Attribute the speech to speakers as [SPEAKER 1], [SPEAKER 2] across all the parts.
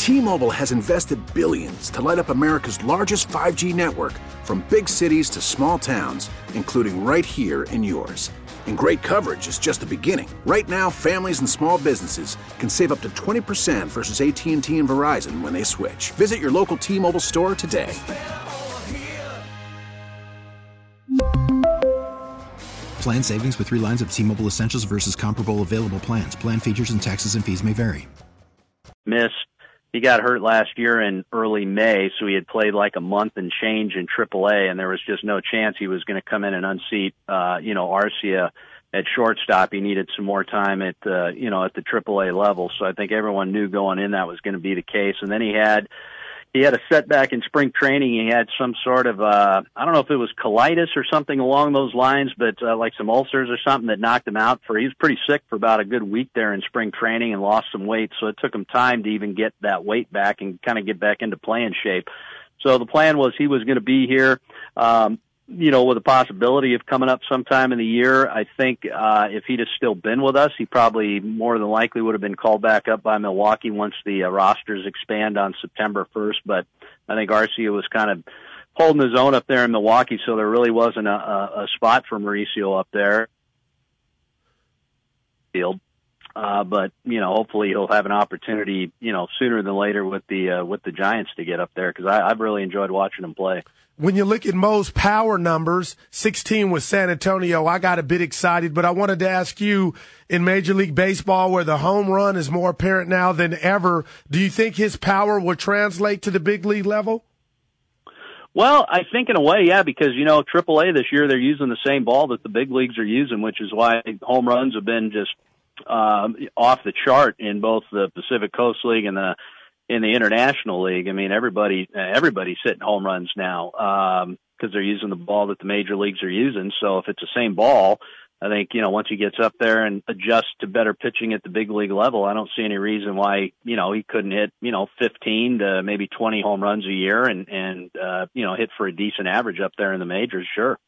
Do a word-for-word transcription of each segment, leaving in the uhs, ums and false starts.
[SPEAKER 1] T-Mobile has invested billions to light up America's largest five G network, from big cities to small towns, including right here in yours. And great coverage is just the beginning. Right now, families and small businesses can save up to twenty percent versus A T and T and Verizon when they switch. Visit your local T-Mobile store today.
[SPEAKER 2] Plan savings with three lines of T-Mobile Essentials versus comparable available plans. Plan features and taxes and fees may vary.
[SPEAKER 3] Missed. He got hurt last year in early May, so he had played like a month and change in triple A, and there was just no chance he was going to come in and unseat, uh, you know, Arcia at shortstop. He needed some more time at, uh, you know, at the triple A level. So I think everyone knew going in that was going to be the case. And then he had, he had a setback in spring training. He had some sort of, uh, I don't know if it was colitis or something along those lines, but uh, like some ulcers or something that knocked him out for, he was pretty sick for about a good week there in spring training and lost some weight. So it took him time to even get that weight back and kind of get back into playing shape. So the plan was he was going to be here, um, you know, with a possibility of coming up sometime in the year. I think uh, if he'd have still been with us, he probably more than likely would have been called back up by Milwaukee once the uh, rosters expand on September first. But I think Arcia was kind of holding his own up there in Milwaukee, so there really wasn't a, a, a spot for Mauricio up there. Field. Uh, but, you know, hopefully he'll have an opportunity, you know, sooner than later with the uh, with the Giants to get up there, because I've really enjoyed watching him play.
[SPEAKER 4] When you look at Mo's power numbers, sixteen with San Antonio, I got a bit excited, but I wanted to ask you, in Major League Baseball, where the home run is more apparent now than ever, do you think his power will translate to the big league level?
[SPEAKER 3] Well, I think in a way, yeah, because, you know, triple A this year, they're using the same ball that the big leagues are using, which is why home runs have been just um, off the chart in both the Pacific Coast League and the in the International League. I mean, everybody, everybody's hitting home runs now, um, cause they're using the ball that the major leagues are using. So if it's the same ball, I think, you know, once he gets up there and adjusts to better pitching at the big league level, I don't see any reason why, you know, he couldn't hit, you know, fifteen to maybe twenty home runs a year and, and, uh, you know, hit for a decent average up there in the majors. Sure.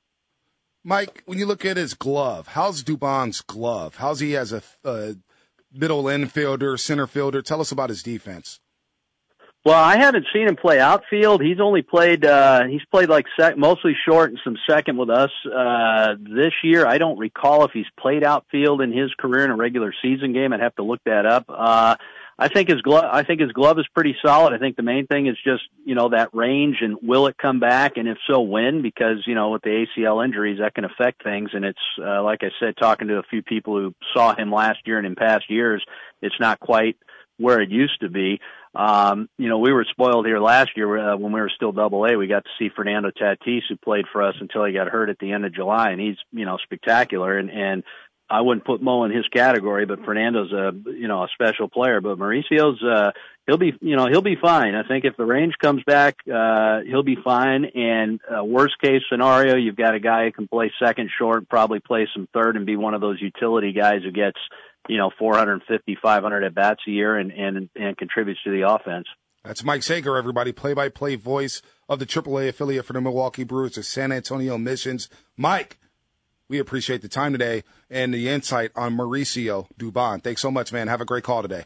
[SPEAKER 5] Mike, when you look at his glove, how's Dubon's glove? How's he as a, uh, middle infielder, center fielder? Tell us about his defense.
[SPEAKER 3] Well, I haven't seen him play outfield. He's only played, uh, he's played like sec- mostly short and some second with us, uh, this year. I don't recall if he's played outfield in his career in a regular season game. I'd have to look that up. Uh, I think his glove, I think his glove is pretty solid. I think the main thing is just, you know, that range and will it come back? And if so, when? Because, you know, with the A C L injuries, that can affect things. And it's, uh, like I said, talking to a few people who saw him last year and in past years, it's not quite where it used to be. Um, you know, we were spoiled here last year uh, when we were still double A. We got to see Fernando Tatis, who played for us until he got hurt at the end of July. And he's, you know, spectacular. And, and, I wouldn't put Mo in his category, but Fernando's a, you know, a special player. But Mauricio's, uh, he'll be, you know, he'll be fine. I think if the range comes back, uh, he'll be fine. And uh, worst case scenario, you've got a guy who can play second, short, probably play some third, and be one of those utility guys who gets, you know, four fifty, five hundred at bats a year and and and contributes to the offense.
[SPEAKER 5] That's Mike Sager, everybody, play-by-play voice of the triple A affiliate for the Milwaukee Brewers, the San Antonio Missions. Mike, we appreciate the time today and the insight on Mauricio Dubon. Thanks so much, man. Have a great call today.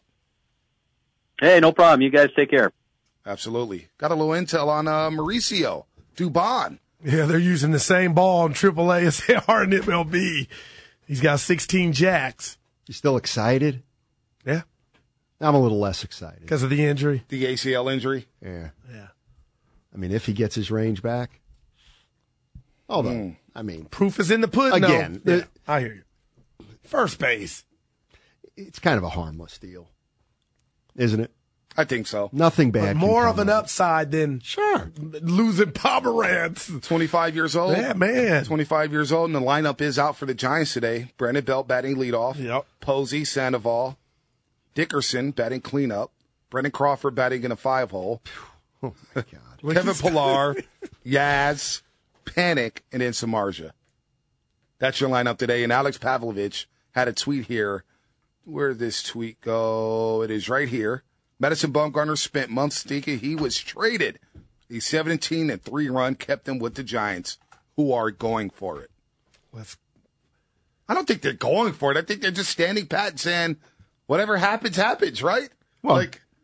[SPEAKER 3] Hey, no problem. You guys take care.
[SPEAKER 5] Absolutely. Got a little intel on uh, Mauricio Dubon.
[SPEAKER 4] Yeah, they're using the same ball in triple A as they are in M L B. He's got sixteen jacks.
[SPEAKER 6] You still excited?
[SPEAKER 4] Yeah.
[SPEAKER 6] I'm a little less excited.
[SPEAKER 4] Because of the injury?
[SPEAKER 5] The A C L injury?
[SPEAKER 6] Yeah.
[SPEAKER 4] Yeah.
[SPEAKER 6] I mean, if he gets his range back. Although, mm. I mean.
[SPEAKER 4] Proof is in the pudding.
[SPEAKER 6] Again.
[SPEAKER 4] No. Yeah, I hear you. First base.
[SPEAKER 6] It's kind of a harmless deal. Isn't it?
[SPEAKER 5] I think so.
[SPEAKER 6] Nothing bad.
[SPEAKER 4] But more of an
[SPEAKER 6] up.
[SPEAKER 4] upside than
[SPEAKER 6] sure
[SPEAKER 4] losing Pomeranz.
[SPEAKER 5] twenty-five years old.
[SPEAKER 4] Yeah, man.
[SPEAKER 5] twenty-five years old, and the lineup is out for the Giants today. Brandon Belt batting leadoff.
[SPEAKER 4] Yep.
[SPEAKER 5] Posey, Sandoval, Dickerson batting cleanup. Brendan Crawford batting in a five-hole.
[SPEAKER 6] Oh, my God.
[SPEAKER 5] Kevin Pillar, Yaz, Panic, and then Samardzija. That's your lineup today. And Alex Pavlovich had a tweet here. Where did this tweet go? It is right here. Madison Bumgarner spent months thinking he was traded. He's seventeen and three run, kept him with the Giants, who are going for it.
[SPEAKER 4] Let's...
[SPEAKER 5] I don't think they're going for it. I think they're just standing pat and saying, whatever happens, happens, right?
[SPEAKER 6] Well,
[SPEAKER 5] like,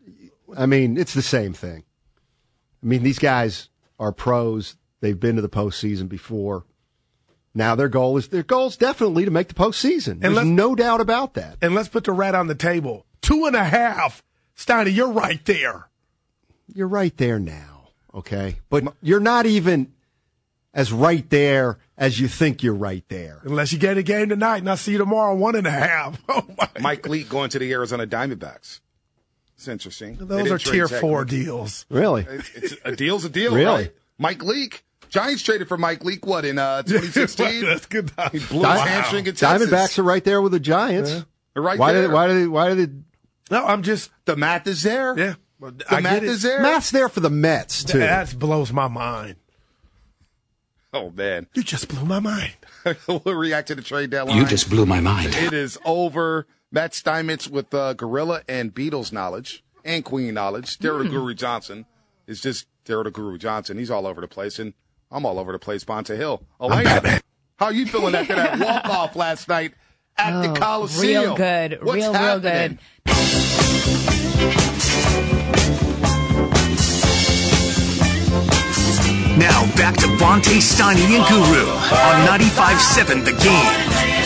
[SPEAKER 6] I mean, it's the same thing. I mean, these guys are pros. They've been to the postseason before. Now their goal is their goal is definitely to make the postseason. There's no doubt about that.
[SPEAKER 4] And let's put the rat on the table. Two and a half. Steiny, you're right there.
[SPEAKER 6] You're right there now, okay? But you're not even as right there as you think you're right there.
[SPEAKER 4] Unless you get a game tonight, and I'll see you tomorrow, one and a half. Oh my
[SPEAKER 5] Mike Leake going to the Arizona Diamondbacks. It's interesting.
[SPEAKER 4] Those are tier four deals.
[SPEAKER 6] Really?
[SPEAKER 5] It's, a deal's a deal,
[SPEAKER 6] really?
[SPEAKER 5] Right? Mike Leake. Giants traded for Mike Leake, what, in uh, twenty sixteen?
[SPEAKER 4] That's good.
[SPEAKER 5] He blew
[SPEAKER 6] Di-
[SPEAKER 5] his hamstring in Texas.
[SPEAKER 6] Diamondbacks are right there with the Giants.
[SPEAKER 4] Yeah.
[SPEAKER 5] They're right
[SPEAKER 6] why
[SPEAKER 5] there.
[SPEAKER 6] Did, why, did, why did
[SPEAKER 4] No, I'm just.
[SPEAKER 5] The math is there.
[SPEAKER 4] Yeah.
[SPEAKER 5] The
[SPEAKER 4] I
[SPEAKER 5] math
[SPEAKER 4] get it.
[SPEAKER 5] is there.
[SPEAKER 6] Matt's there for the Mets, too.
[SPEAKER 4] That blows my mind.
[SPEAKER 5] Oh, man.
[SPEAKER 4] You just blew my mind.
[SPEAKER 5] We'll react to the trade deadline.
[SPEAKER 2] You just blew my mind.
[SPEAKER 5] It is over. Matt Steinmetz with uh, Gorilla and Beatles knowledge and Queen knowledge. Daryl mm. Guru Johnson is just Daryl Guru Johnson. He's all over the place, and I'm all over the place. Bonta Hill. Elena, how you feeling after that walk-off last night at
[SPEAKER 7] oh,
[SPEAKER 5] the Coliseum?
[SPEAKER 7] Real good.
[SPEAKER 5] What's
[SPEAKER 7] real,
[SPEAKER 5] happening?
[SPEAKER 7] real good.
[SPEAKER 8] Now back to Bonta, Steiny, and Guru on ninety-five point seven The Game.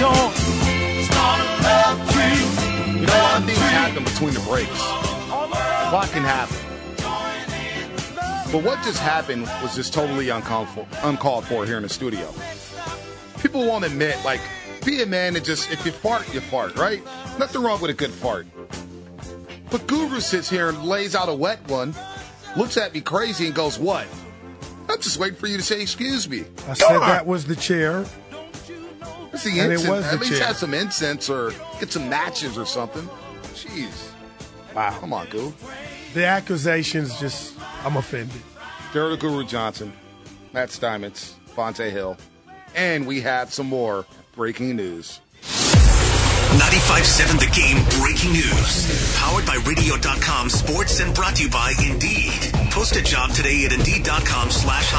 [SPEAKER 5] You know, a lot of things happen between the breaks. A lot can happen. But what just happened was just totally uncalled for, uncalled for here in the studio. People won't admit, like, be a man and just, if you fart, you fart, right? Nothing wrong with a good fart. But Guru sits here and lays out a wet one, looks at me crazy and goes, what? I'm just waiting for you to say, excuse me.
[SPEAKER 4] I said that was the chair.
[SPEAKER 5] It's the
[SPEAKER 4] And it
[SPEAKER 5] incense.
[SPEAKER 4] was the
[SPEAKER 5] At least
[SPEAKER 4] chair.
[SPEAKER 5] have some incense or get some matches or something. Jeez. Wow. Come on, Guru.
[SPEAKER 4] The accusations just, I'm offended.
[SPEAKER 5] Daryl Guru Johnson, Matt Steinmetz, Bonta Hill, and we have some more breaking news.
[SPEAKER 8] ninety-five point seven The Game breaking news. Powered by radio dot com Sports and brought to you by Indeed. Post a job today at Indeed dot com slash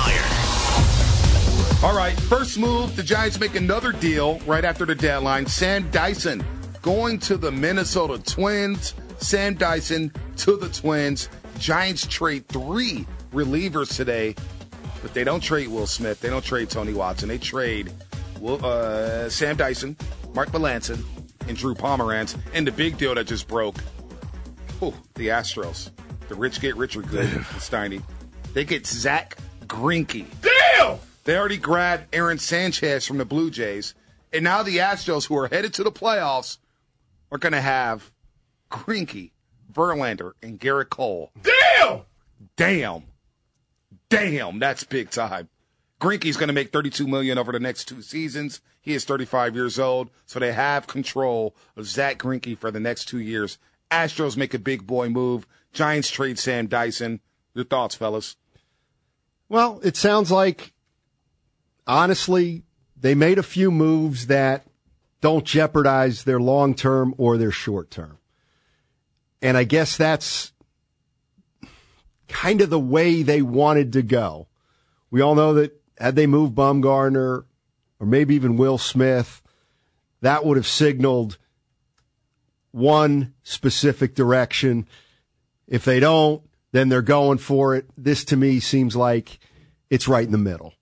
[SPEAKER 8] hire.
[SPEAKER 5] All right, first move, the Giants make another deal right after the deadline. Sam Dyson going to the Minnesota Twins. Sam Dyson to the Twins. Giants trade three relievers today, but they don't trade Will Smith. They don't trade Tony Watson. They trade Will, uh, Sam Dyson, Mark Melancon, and Drew Pomeranz. And the big deal that just broke, oh, the Astros. The rich get richer good, Steiny. They get Zach Greinke.
[SPEAKER 4] Damn!
[SPEAKER 5] They already grabbed Aaron Sanchez from the Blue Jays. And now the Astros, who are headed to the playoffs, are going to have Greinke, Verlander, and Garrett Cole.
[SPEAKER 4] Damn!
[SPEAKER 5] Damn. Damn, that's big time. Greinke's going to make thirty-two million dollars over the next two seasons. He is thirty-five years old, so they have control of Zach Greinke for the next two years. Astros make a big boy move. Giants trade Sam Dyson. Your thoughts, fellas?
[SPEAKER 6] Well, it sounds like, honestly, they made a few moves that don't jeopardize their long-term or their short-term. And I guess that's kind of the way they wanted to go. We all know that had they moved Bumgarner or maybe even Will Smith, that would have signaled one specific direction. If they don't, then they're going for it. This, to me, seems like it's right in the middle.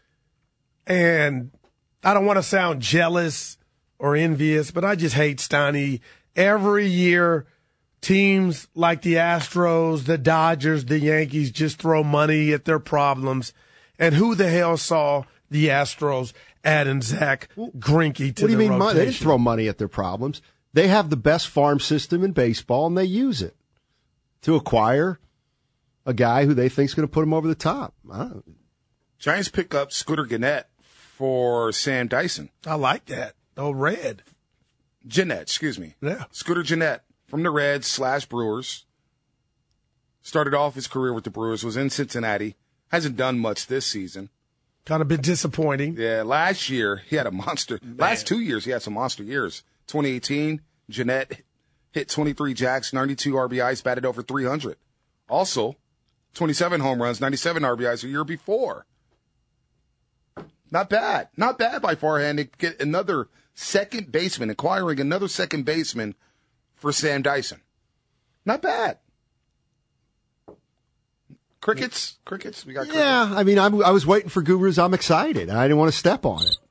[SPEAKER 4] And I don't want to sound jealous or envious, but I just hate Steiny. Every year, teams like the Astros, the Dodgers, the Yankees just throw money at their problems. And who the hell saw the Astros adding Zach Greinke to
[SPEAKER 6] What do you
[SPEAKER 4] the
[SPEAKER 6] mean?
[SPEAKER 4] rotation?
[SPEAKER 6] Money? They didn't throw money at their problems. They have the best farm system in baseball, and they use it to acquire a guy who they think is going to put them over the top. I don't know.
[SPEAKER 5] Giants pick up Scooter Gennett for Sam Dyson.
[SPEAKER 4] I like that. Oh, red.
[SPEAKER 5] Gennett, excuse me.
[SPEAKER 4] Yeah.
[SPEAKER 5] Scooter Gennett from the Reds slash Brewers. Started off his career with the Brewers, was in Cincinnati. Hasn't done much this season.
[SPEAKER 4] Kind of been disappointing.
[SPEAKER 5] Yeah, last year he had a monster. Man. Last two years he had some monster years. twenty eighteen, Gennett hit twenty-three jacks, ninety-two R B Is, batted over three hundred. Also, twenty-seven home runs, ninety-seven R B Is a year before. Not bad. Not bad by Farhan to get another second baseman, acquiring another second baseman for Sam Dyson. Not bad. Crickets? Crickets? We got crickets?
[SPEAKER 6] Yeah, I mean, I'm, I was waiting for Gurus. I'm excited, and I didn't want to step on it.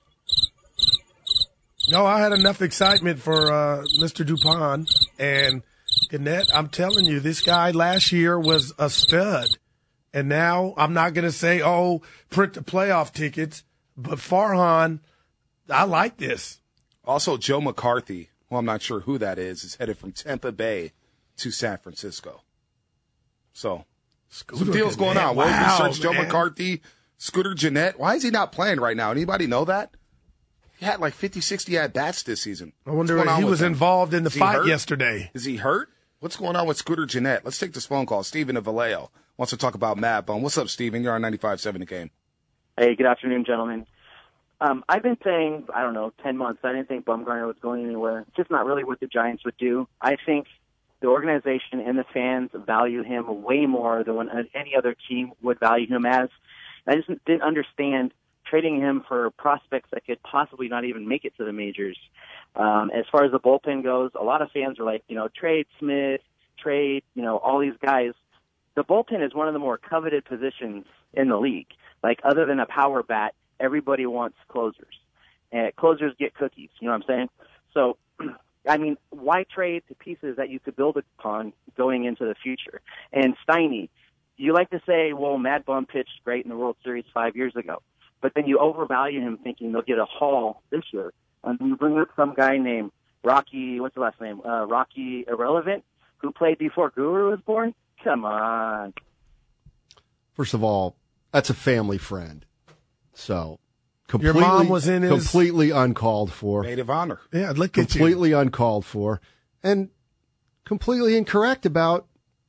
[SPEAKER 4] No, I had enough excitement for uh, Mister Dupont and Gannett. I'm telling you, this guy last year was a stud. And now I'm not going to say, oh, print the playoff tickets, but Farhan, I like this.
[SPEAKER 5] Also, Joe McCarthy, well, I'm not sure who that is, is headed from Tampa Bay to San Francisco. So,
[SPEAKER 4] Scooter
[SPEAKER 5] some deals
[SPEAKER 4] Gannett.
[SPEAKER 5] going on. Wow,
[SPEAKER 4] Wow,
[SPEAKER 5] research Joe
[SPEAKER 4] man.
[SPEAKER 5] McCarthy, Scooter Gennett. Why is he not playing right now? Anybody know that? He had like fifty, sixty at-bats this season.
[SPEAKER 4] I wonder
[SPEAKER 5] What's
[SPEAKER 4] if
[SPEAKER 5] going on
[SPEAKER 4] he
[SPEAKER 5] with
[SPEAKER 4] was
[SPEAKER 5] him?
[SPEAKER 4] involved in the
[SPEAKER 5] Is he
[SPEAKER 4] fight
[SPEAKER 5] hurt?
[SPEAKER 4] yesterday.
[SPEAKER 5] Is he hurt? What's going on with Scooter Gennett? Let's take this phone call. Steven of Vallejo wants to talk about Mad Bum. What's up, Steven? You're on ninety-five point seven The Game.
[SPEAKER 7] Hey, good afternoon, gentlemen. Um, I've been saying, I don't know, ten months, I didn't think Bumgarner was going anywhere. It's just not really what the Giants would do. I think the organization and the fans value him way more than when any other team would value him as. I just didn't understand trading him for prospects that could possibly not even make it to the majors. Um, as far as the bullpen goes, a lot of fans are like, you know, trade Smith, trade, you know, all these guys. The bullpen is one of the more coveted positions in the league. Like, other than a power bat, everybody wants closers. And closers get cookies, you know what I'm saying? So, I mean, why trade the pieces that you could build upon going into the future? And Steiny, you like to say, well, Mad Bum pitched great in the World Series five years ago. But then you overvalue him thinking they'll get a haul this year. And you bring up some guy named Rocky, what's the last name? Uh, Rocky Irrelevant, who played before Guru was born? Come on.
[SPEAKER 6] First of all, that's a family friend. So, completely,
[SPEAKER 4] Your mom was in his...
[SPEAKER 6] completely uncalled for.
[SPEAKER 5] Maid of honor.
[SPEAKER 4] Yeah, look at you.
[SPEAKER 6] Completely uncalled for. And completely incorrect about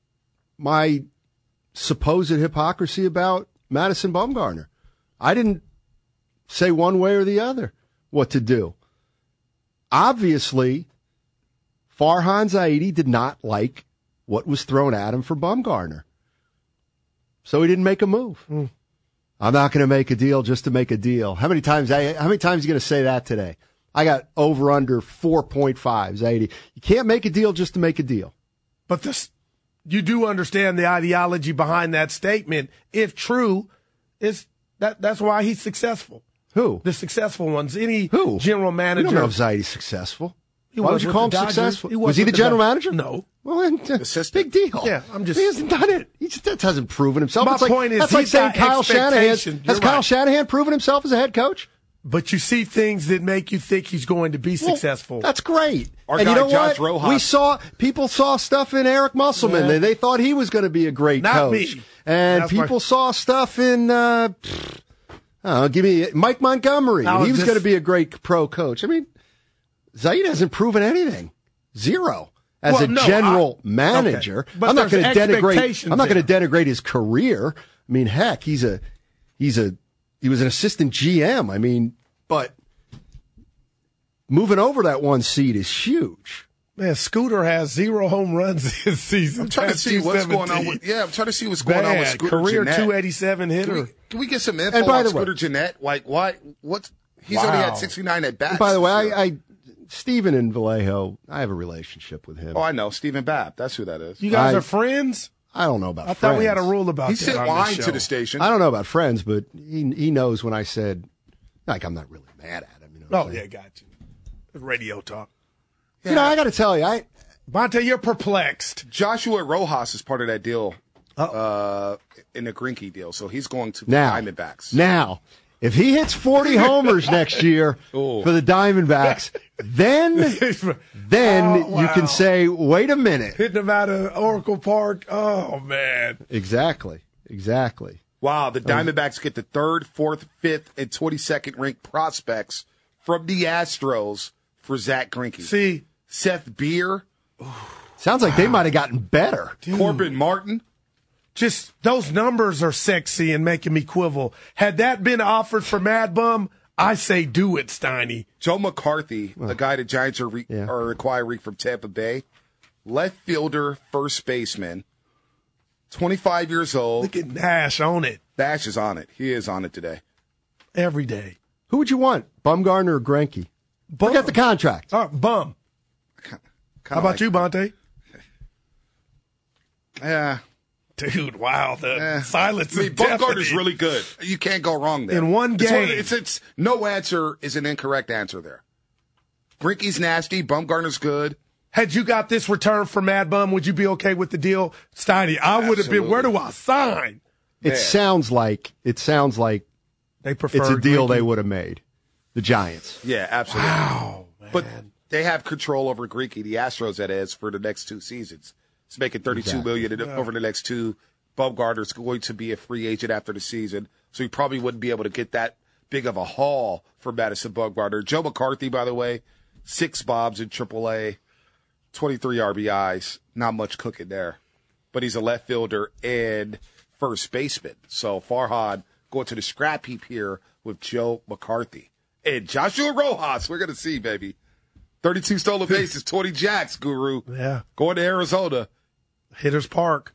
[SPEAKER 6] my supposed hypocrisy about Madison Bumgarner. I didn't say one way or the other what to do. Obviously, Farhan Zaidi did not like what was thrown at him for Bumgarner. So he didn't make a move. Mm. I'm not going to make a deal just to make a deal. How many times I, how many times are you going to say that today? I got over under four point five, Zaidi. You can't make a deal just to make a deal.
[SPEAKER 4] But this, you do understand the ideology behind that statement. If true, is that that's why he's successful.
[SPEAKER 6] Who?
[SPEAKER 4] The successful ones. Any
[SPEAKER 6] Who?
[SPEAKER 4] general manager.
[SPEAKER 6] You don't know if Zaidi's successful.
[SPEAKER 4] He
[SPEAKER 6] Why
[SPEAKER 4] was
[SPEAKER 6] would you
[SPEAKER 4] with
[SPEAKER 6] call him
[SPEAKER 4] the Dodgers.
[SPEAKER 6] successful?
[SPEAKER 4] He
[SPEAKER 6] was, was he the,
[SPEAKER 4] with
[SPEAKER 6] general
[SPEAKER 4] Dodgers.
[SPEAKER 6] manager?
[SPEAKER 4] No.
[SPEAKER 6] Well, then, uh,
[SPEAKER 5] Assistant.
[SPEAKER 6] big deal.
[SPEAKER 4] Yeah, I'm just.
[SPEAKER 6] He hasn't done it. He just that hasn't proven himself.
[SPEAKER 4] My
[SPEAKER 6] It's like,
[SPEAKER 4] point is
[SPEAKER 6] that's like
[SPEAKER 4] he's
[SPEAKER 6] saying
[SPEAKER 4] got
[SPEAKER 6] Kyle Shanahan.
[SPEAKER 4] expectation.
[SPEAKER 6] Has
[SPEAKER 4] You're
[SPEAKER 6] Kyle
[SPEAKER 4] right.
[SPEAKER 6] Shanahan proven himself as a head coach?
[SPEAKER 4] But you see things that make you think he's going to be
[SPEAKER 6] Well,
[SPEAKER 4] successful.
[SPEAKER 6] That's great.
[SPEAKER 5] Our
[SPEAKER 6] and
[SPEAKER 5] guy,
[SPEAKER 6] you know
[SPEAKER 5] Josh
[SPEAKER 6] what?
[SPEAKER 5] Rojas.
[SPEAKER 6] We saw people saw stuff in Eric Musselman.
[SPEAKER 4] Yeah.
[SPEAKER 6] They, they thought he was going to be a great
[SPEAKER 4] Not
[SPEAKER 6] coach.
[SPEAKER 4] me.
[SPEAKER 6] And
[SPEAKER 4] That's my-
[SPEAKER 6] people saw stuff in. Uh, pfft, I don't know, give me Mike Montgomery.
[SPEAKER 4] I
[SPEAKER 6] and
[SPEAKER 4] was
[SPEAKER 6] he was
[SPEAKER 4] just-
[SPEAKER 6] going to be a great pro coach. I mean, Zaid hasn't proven anything. Zero. As
[SPEAKER 4] Well,
[SPEAKER 6] a
[SPEAKER 4] no,
[SPEAKER 6] general
[SPEAKER 4] I-
[SPEAKER 6] manager,
[SPEAKER 4] okay. But
[SPEAKER 6] I'm not
[SPEAKER 4] there's
[SPEAKER 6] going to denigrate.
[SPEAKER 4] expectations
[SPEAKER 6] I'm not going to
[SPEAKER 4] there.
[SPEAKER 6] denigrate his career. I mean, heck, he's a he's a he was an assistant G M. I mean, but moving over that one seat is huge.
[SPEAKER 4] Man, Scooter has zero home runs this season.
[SPEAKER 5] I'm trying to
[SPEAKER 4] Past
[SPEAKER 5] see what's going on
[SPEAKER 4] two seventeen.
[SPEAKER 5] with yeah. I'm trying to see what's going on with
[SPEAKER 4] Bad.
[SPEAKER 5] Scooter
[SPEAKER 4] Career
[SPEAKER 5] Gennett.
[SPEAKER 4] two eighty-seven hitter.
[SPEAKER 5] Can we, can we get some info
[SPEAKER 6] And by
[SPEAKER 5] on
[SPEAKER 6] the way-
[SPEAKER 5] Scooter Gennett? Like, why? What's he's
[SPEAKER 4] Wow.
[SPEAKER 5] only had sixty-nine at bats.
[SPEAKER 6] And by the way,
[SPEAKER 5] this year.
[SPEAKER 6] I, I Stephen in Vallejo, I have a relationship with him.
[SPEAKER 5] oh, I know Stephen Babb. That's who that is.
[SPEAKER 4] You guys
[SPEAKER 6] I-
[SPEAKER 4] are friends?
[SPEAKER 6] I don't know about.
[SPEAKER 4] I thought we had a
[SPEAKER 6] friends.
[SPEAKER 4] rule about
[SPEAKER 5] He
[SPEAKER 4] that.
[SPEAKER 5] sent
[SPEAKER 4] on
[SPEAKER 5] wine
[SPEAKER 4] this
[SPEAKER 5] to the
[SPEAKER 4] show.
[SPEAKER 5] station.
[SPEAKER 6] I don't know about friends, but he he knows when I said, like, I'm not really mad at him. You know. what
[SPEAKER 4] Oh,
[SPEAKER 6] I'm
[SPEAKER 4] yeah,
[SPEAKER 6] saying?
[SPEAKER 4] got you. Radio talk.
[SPEAKER 6] You know, I got to tell you, I
[SPEAKER 4] Bonte, you're perplexed.
[SPEAKER 5] Joshua Rojas is part of that deal uh, in the Greinke deal, so he's going to the
[SPEAKER 6] now
[SPEAKER 5] Diamondbacks.
[SPEAKER 6] now if he hits forty homers next year
[SPEAKER 5] Ooh.
[SPEAKER 6] for the Diamondbacks, then then
[SPEAKER 4] Oh, wow.
[SPEAKER 6] you can say, wait a minute.
[SPEAKER 4] Hitting him out of Oracle Park. Oh, man.
[SPEAKER 6] Exactly, exactly.
[SPEAKER 5] Wow, the Diamondbacks get the third, fourth, fifth, and twenty-second ranked prospects from the Astros for Zach Greinke.
[SPEAKER 4] See,
[SPEAKER 5] Seth Beer,
[SPEAKER 6] Sounds like they might have gotten better.
[SPEAKER 5] Corbin Martin.
[SPEAKER 4] just those numbers are sexy and making me quivel. Had that been offered for Mad Bum, I say do it, Steiny.
[SPEAKER 5] Joe McCarthy, the guy the Giants are, re-
[SPEAKER 6] Yeah.
[SPEAKER 5] are acquiring from Tampa Bay. Left fielder, first baseman, twenty-five years old.
[SPEAKER 4] Look at Nash on it
[SPEAKER 5] Bash is on it. He is on it today.
[SPEAKER 4] every day.
[SPEAKER 6] Who would you want, Bumgarner or Greinke?
[SPEAKER 4] Bum.
[SPEAKER 6] Forget the contract.
[SPEAKER 4] All right, Bum.
[SPEAKER 5] Kinda
[SPEAKER 4] How about
[SPEAKER 5] like-
[SPEAKER 4] you, Bonte?
[SPEAKER 5] Yeah.
[SPEAKER 4] Dude, wow. The
[SPEAKER 5] Eh.
[SPEAKER 4] silence
[SPEAKER 5] I mean,
[SPEAKER 4] is
[SPEAKER 5] Bumgarner's really good. You can't go wrong there.
[SPEAKER 4] In one
[SPEAKER 5] It's, one-
[SPEAKER 4] game.
[SPEAKER 5] it's, it's no answer is an incorrect answer there. Greinke's nasty. Bumgarner's good.
[SPEAKER 4] Had you got this return from Mad Bum, would you be okay with the deal? Steiny, I would have been, where do I sign?
[SPEAKER 6] It
[SPEAKER 5] Yeah.
[SPEAKER 6] sounds like it sounds like
[SPEAKER 4] They prefer
[SPEAKER 6] it's a deal
[SPEAKER 4] Greinke.
[SPEAKER 6] they would have made. The Giants.
[SPEAKER 5] Yeah, absolutely.
[SPEAKER 4] Wow, man.
[SPEAKER 5] But they have control over Greinke, the Astros, that is, for the next two seasons. It's making thirty-two
[SPEAKER 6] Exactly.
[SPEAKER 5] million dollars over the next two. Bumgarner's going to be a free agent after the season, so he probably wouldn't be able to get that big of a haul for Madison Bumgarner. Joe McCarthy, by the way, six bobs in triple A, twenty-three R B Is. Not much cooking there. But he's a left fielder and first baseman. So Farhad going to the scrap heap here with Joe McCarthy. And Joshua Rojas, we're going to see, baby. thirty-two stolen bases, twenty jacks, Guru.
[SPEAKER 4] Yeah.
[SPEAKER 5] Going to Arizona.
[SPEAKER 4] Hitters Park.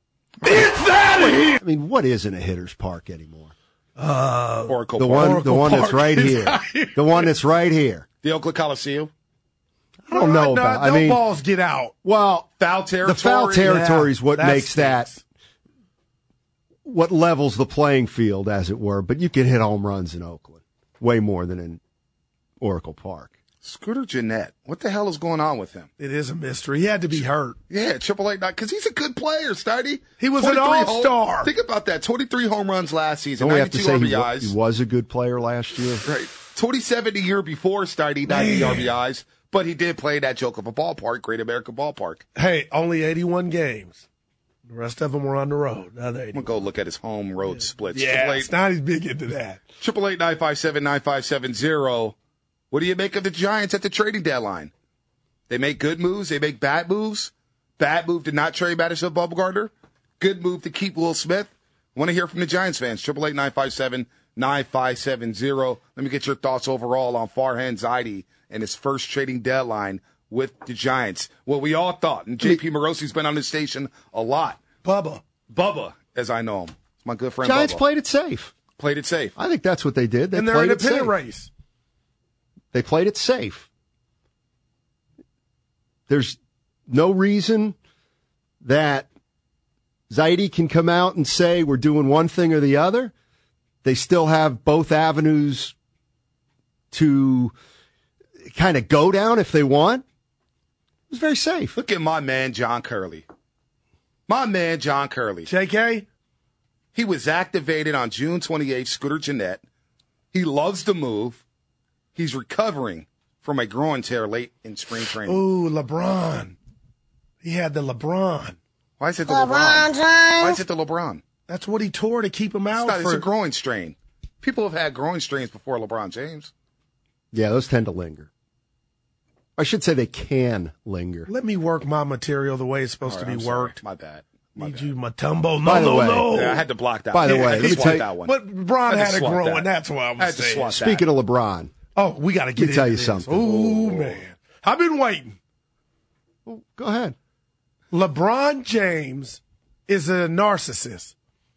[SPEAKER 6] I mean, what isn't a hitter's park anymore?
[SPEAKER 5] Oracle
[SPEAKER 6] The
[SPEAKER 5] Park.
[SPEAKER 6] one,
[SPEAKER 4] Oracle
[SPEAKER 6] the one that's
[SPEAKER 4] Park
[SPEAKER 6] right
[SPEAKER 4] is
[SPEAKER 6] here.
[SPEAKER 4] right here.
[SPEAKER 6] The one that's right here.
[SPEAKER 5] The Oakland Coliseum.
[SPEAKER 6] I don't know
[SPEAKER 4] No,
[SPEAKER 6] about.
[SPEAKER 4] no
[SPEAKER 6] I mean,
[SPEAKER 4] balls get out.
[SPEAKER 6] well,
[SPEAKER 5] Foul territory.
[SPEAKER 6] the foul territory is
[SPEAKER 4] Yeah,
[SPEAKER 6] what
[SPEAKER 4] that
[SPEAKER 6] makes that,
[SPEAKER 4] stinks.
[SPEAKER 6] what levels the playing field, as it were. But you can hit home runs in Oakland way more than in Oracle Park.
[SPEAKER 5] Scooter Gennett. What the hell is going on with him?
[SPEAKER 4] It is a mystery. He had to be hurt.
[SPEAKER 5] Yeah, Triple A nine, because he's a good player, Steiny.
[SPEAKER 4] He was an
[SPEAKER 5] twenty-three
[SPEAKER 4] all-star.
[SPEAKER 5] Home, think about that. twenty-three home runs last season,
[SPEAKER 6] Don't we have to
[SPEAKER 5] ninety-two
[SPEAKER 6] say he, wa-
[SPEAKER 5] R B Is.
[SPEAKER 6] he was a good player last year?
[SPEAKER 5] Right. twenty-seven the year before, Steiny, ninety R B Is. But he did play that joke of a ballpark, Great American Ballpark.
[SPEAKER 4] Hey, only eighty-one games. The rest of them were on the road. Now they
[SPEAKER 5] I'm going to go look at his home road splits.
[SPEAKER 4] Yeah, Stoney's big into that.
[SPEAKER 5] Triple eight nine five seven nine five seven zero. What do you make of the Giants at the trading deadline? They make good moves. They make bad moves. Bad move to not trade Madison Bumgarner. Good move to keep Will Smith. Want to hear from the Giants fans. Triple eight nine five seven nine five seven zero. Let me get your thoughts overall on Farhan Zaidi and his first trading deadline with the Giants. What we all thought, and J P Morosi's been on this station a lot.
[SPEAKER 4] Bubba.
[SPEAKER 5] Bubba, as I know him. My good friend
[SPEAKER 6] Giants
[SPEAKER 5] Bubba.
[SPEAKER 6] played it safe.
[SPEAKER 5] Played it safe.
[SPEAKER 6] I think that's what they did. They
[SPEAKER 4] And they're
[SPEAKER 6] played
[SPEAKER 4] in a
[SPEAKER 6] it safe.
[SPEAKER 4] pennant race.
[SPEAKER 6] They played it safe. There's no reason that Zaidi can come out and say we're doing one thing or the other. They still have both avenues to kind of go down if they want. It was very safe.
[SPEAKER 5] Look at my man, John Curley. My man, John Curley.
[SPEAKER 4] J K?
[SPEAKER 5] He was activated on June twenty-eighth, Scooter Gennett. He loves to move. He's recovering from a groin tear late in spring training.
[SPEAKER 4] Ooh, LeBron. He had the LeBron.
[SPEAKER 5] Why is it the LeBron? LeBron Why is it the LeBron?
[SPEAKER 4] That's what he tore to keep him out.
[SPEAKER 5] It's, not,
[SPEAKER 4] for,
[SPEAKER 5] it's a groin strain. People have had groin strains before LeBron James.
[SPEAKER 6] Yeah, those tend to linger. I should say they can linger.
[SPEAKER 4] Let me work my material the way it's supposed
[SPEAKER 5] All right,
[SPEAKER 4] to
[SPEAKER 5] I'm
[SPEAKER 4] be
[SPEAKER 5] sorry.
[SPEAKER 4] worked.
[SPEAKER 5] My bad. My
[SPEAKER 4] Need
[SPEAKER 5] bad.
[SPEAKER 4] you, Matumbo. No,
[SPEAKER 6] By the
[SPEAKER 4] no,
[SPEAKER 6] way-
[SPEAKER 4] no.
[SPEAKER 5] Yeah, I had to block that.
[SPEAKER 6] By the
[SPEAKER 5] one.
[SPEAKER 6] way,
[SPEAKER 5] I had
[SPEAKER 6] let
[SPEAKER 5] to
[SPEAKER 6] me
[SPEAKER 5] swat
[SPEAKER 6] tell you-
[SPEAKER 5] that one.
[SPEAKER 4] But Bron
[SPEAKER 5] I had
[SPEAKER 4] had
[SPEAKER 5] to
[SPEAKER 4] a
[SPEAKER 5] swat
[SPEAKER 4] growing.
[SPEAKER 5] that.
[SPEAKER 4] That's what I
[SPEAKER 5] I
[SPEAKER 4] was
[SPEAKER 5] had to
[SPEAKER 4] saying.
[SPEAKER 5] swat that.
[SPEAKER 6] Speaking of LeBron,
[SPEAKER 4] Oh, we got to get
[SPEAKER 6] Let me tell
[SPEAKER 4] into
[SPEAKER 6] you
[SPEAKER 4] this.
[SPEAKER 6] something.
[SPEAKER 4] Ooh, man. I've been waiting.
[SPEAKER 6] well, go ahead.
[SPEAKER 4] LeBron James is a narcissist.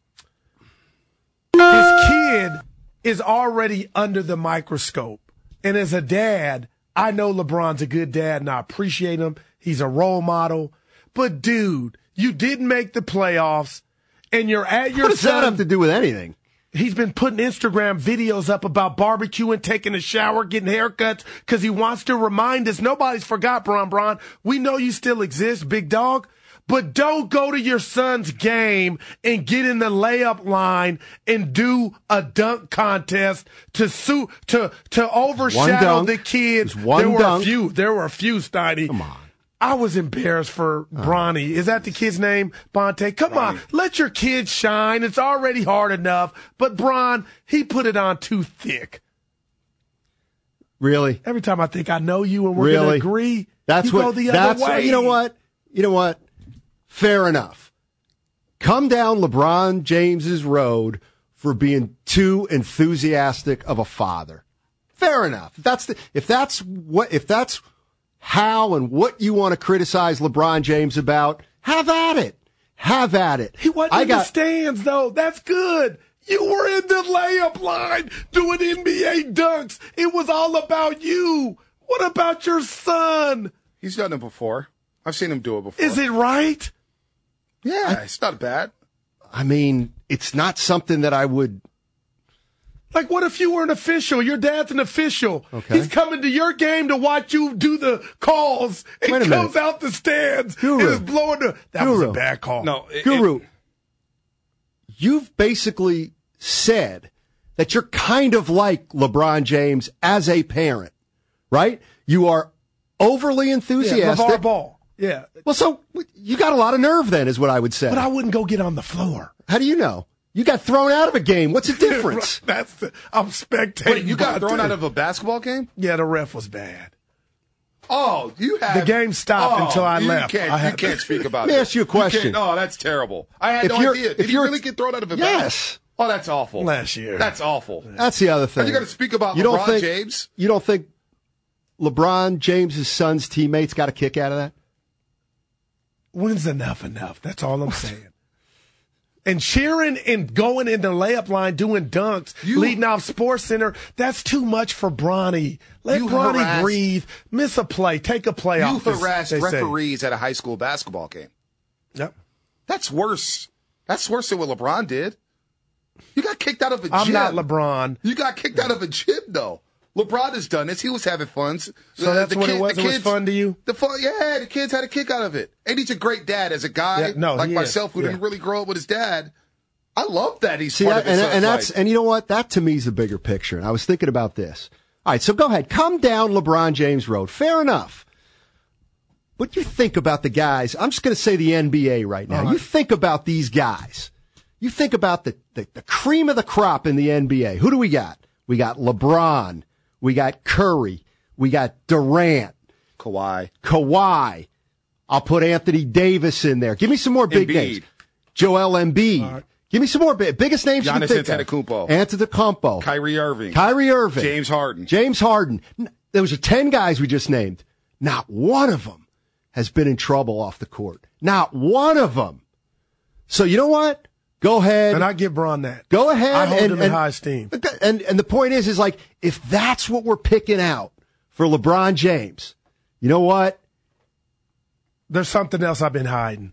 [SPEAKER 4] His kid is already under the microscope. And as a dad, I know LeBron's a good dad and I appreciate him. He's a role model. But dude, you didn't make the playoffs and you're at your
[SPEAKER 6] What does
[SPEAKER 4] son.
[SPEAKER 6] that have to do with anything?
[SPEAKER 4] He's been putting Instagram videos up about barbecuing, taking a shower, getting haircuts, because he wants to remind us nobody's forgot, Bron Bron. We know you still exist, big dog. But don't go to your son's game and get in the layup line and do a dunk contest to suit to to overshadow
[SPEAKER 6] dunk.
[SPEAKER 4] the kid.
[SPEAKER 6] There's one
[SPEAKER 4] there were
[SPEAKER 6] dunk.
[SPEAKER 4] a few. There were a few, Steiny.
[SPEAKER 6] Come on.
[SPEAKER 4] I was embarrassed for Bronny. Is that the kid's name? Bonte? Come on. Let your kid shine. It's already hard enough. But Bron, he put it on too thick.
[SPEAKER 6] Really?
[SPEAKER 4] Every time I think I know you and we're going
[SPEAKER 6] Really?
[SPEAKER 4] to agree,
[SPEAKER 6] That's
[SPEAKER 4] you
[SPEAKER 6] what.
[SPEAKER 4] go the
[SPEAKER 6] that's
[SPEAKER 4] other way.
[SPEAKER 6] you know what. You know what. Fair enough. Come down LeBron James's road for being too enthusiastic of a father. Fair enough. If that's the. If that's what. If that's how and what you want to criticize LeBron James about, have at it. Have at it.
[SPEAKER 4] He wasn't
[SPEAKER 6] I
[SPEAKER 4] in
[SPEAKER 6] got.
[SPEAKER 4] the stands, though. That's good. You were in the layup line doing N B A dunks. It was all about you. What about your son?
[SPEAKER 5] He's done it before. I've seen him do it before.
[SPEAKER 4] Is it right?
[SPEAKER 5] Yeah, I, it's not bad.
[SPEAKER 6] I mean, it's not something that I would.
[SPEAKER 4] Like, what if you were an official? Your dad's an official.
[SPEAKER 6] Okay.
[SPEAKER 4] He's coming to your game to watch you do the calls. It
[SPEAKER 6] Wait a
[SPEAKER 4] comes
[SPEAKER 6] minute.
[SPEAKER 4] out the stands
[SPEAKER 6] Guru.
[SPEAKER 4] and is blowing the. That was
[SPEAKER 6] Guru.
[SPEAKER 4] a bad call.
[SPEAKER 5] No, it,
[SPEAKER 6] Guru,
[SPEAKER 5] it,
[SPEAKER 6] you've basically said that you're kind of like LeBron James as a parent, right? You are overly
[SPEAKER 4] Yeah,
[SPEAKER 6] enthusiastic.
[SPEAKER 4] LeVar Ball. Yeah.
[SPEAKER 6] Well, so you got a lot of nerve then, is what I would say.
[SPEAKER 4] But I wouldn't go get on the floor.
[SPEAKER 6] How do you know? You got thrown out of a game. What's the difference?
[SPEAKER 4] That's the, I'm spectating.
[SPEAKER 5] wait, you got
[SPEAKER 4] my
[SPEAKER 5] thrown
[SPEAKER 4] team.
[SPEAKER 5] out of a basketball game?
[SPEAKER 4] Yeah, the ref was bad.
[SPEAKER 5] Oh, you had
[SPEAKER 4] The game stopped
[SPEAKER 5] oh,
[SPEAKER 4] until I
[SPEAKER 5] you
[SPEAKER 4] left.
[SPEAKER 5] Can't,
[SPEAKER 4] I
[SPEAKER 5] you
[SPEAKER 4] had-
[SPEAKER 5] can't speak about
[SPEAKER 6] Let
[SPEAKER 5] it.
[SPEAKER 6] me ask you a question.
[SPEAKER 5] Oh, that's terrible. I had
[SPEAKER 6] If
[SPEAKER 5] no
[SPEAKER 6] you're-
[SPEAKER 5] idea.
[SPEAKER 6] if
[SPEAKER 5] Did you
[SPEAKER 6] you're-
[SPEAKER 5] really get thrown out of a
[SPEAKER 6] Yes.
[SPEAKER 5] Oh, that's awful.
[SPEAKER 4] Last year.
[SPEAKER 5] That's awful.
[SPEAKER 6] That's the other thing.
[SPEAKER 5] Are you going to speak about
[SPEAKER 6] You don't
[SPEAKER 5] LeBron
[SPEAKER 6] think-
[SPEAKER 5] James?
[SPEAKER 6] You don't think LeBron James' son's teammates got a kick out of that?
[SPEAKER 4] When's enough enough? That's all I'm saying. And cheering and going in the layup line, doing dunks,
[SPEAKER 5] You-
[SPEAKER 4] leading off Sports Center, that's too much for Bronny. Let
[SPEAKER 5] You
[SPEAKER 4] Bronny
[SPEAKER 5] harassed-
[SPEAKER 4] breathe, miss a play, take a play
[SPEAKER 5] You
[SPEAKER 4] off. as
[SPEAKER 5] harassed
[SPEAKER 4] they say.
[SPEAKER 5] referees at a high school basketball game.
[SPEAKER 4] Yep.
[SPEAKER 5] That's worse. That's worse than what LeBron did. You got kicked out of a
[SPEAKER 4] I'm
[SPEAKER 5] gym.
[SPEAKER 4] not LeBron.
[SPEAKER 5] You got kicked out of a gym, though. LeBron has done this. He was having fun.
[SPEAKER 4] So that's what it was? It was fun to you?
[SPEAKER 5] The fun, yeah, the kids had a kick out of it. And he's a great dad as a guy
[SPEAKER 4] Yeah, no,
[SPEAKER 5] like
[SPEAKER 4] he
[SPEAKER 5] myself
[SPEAKER 4] is.
[SPEAKER 5] who
[SPEAKER 4] Yeah.
[SPEAKER 5] didn't really grow up with his dad. I love that he's
[SPEAKER 6] See,
[SPEAKER 5] part
[SPEAKER 6] I-
[SPEAKER 5] of his
[SPEAKER 6] and,
[SPEAKER 5] son's
[SPEAKER 6] and that's
[SPEAKER 5] life.
[SPEAKER 6] and you know what? That to me is the bigger picture. And I was thinking about this. All right, so go ahead, come down LeBron James Road. Fair enough. But you think about the guys. I'm just going to say the N B A right now.
[SPEAKER 4] All right.
[SPEAKER 6] You think about these guys. You think about the, the the cream of the crop in the N B A. Who do we got? We got LeBron. We got Curry. We got Durant.
[SPEAKER 5] Kawhi.
[SPEAKER 6] Kawhi. I'll put Anthony Davis in there. Give me some more big
[SPEAKER 5] Embiid.
[SPEAKER 6] names. Joel Embiid.
[SPEAKER 4] right.
[SPEAKER 6] Give me some more big, biggest names you can
[SPEAKER 5] Giannis
[SPEAKER 6] think of.
[SPEAKER 5] Antetokounmpo.
[SPEAKER 6] Antetokounmpo.
[SPEAKER 5] Kyrie Irving.
[SPEAKER 6] Kyrie Irving.
[SPEAKER 5] James Harden.
[SPEAKER 6] James Harden. N- Those are ten guys we just named. Not one of them has been in trouble off the court. Not one of them. So you know what? Go ahead.
[SPEAKER 4] And I give Bron that.
[SPEAKER 6] Go ahead.
[SPEAKER 4] I hold
[SPEAKER 6] and,
[SPEAKER 4] him in
[SPEAKER 6] and-
[SPEAKER 4] high esteem.
[SPEAKER 6] And, and the point is, is like, if that's what we're picking out for LeBron James, you know what?
[SPEAKER 4] There's something else I've been hiding.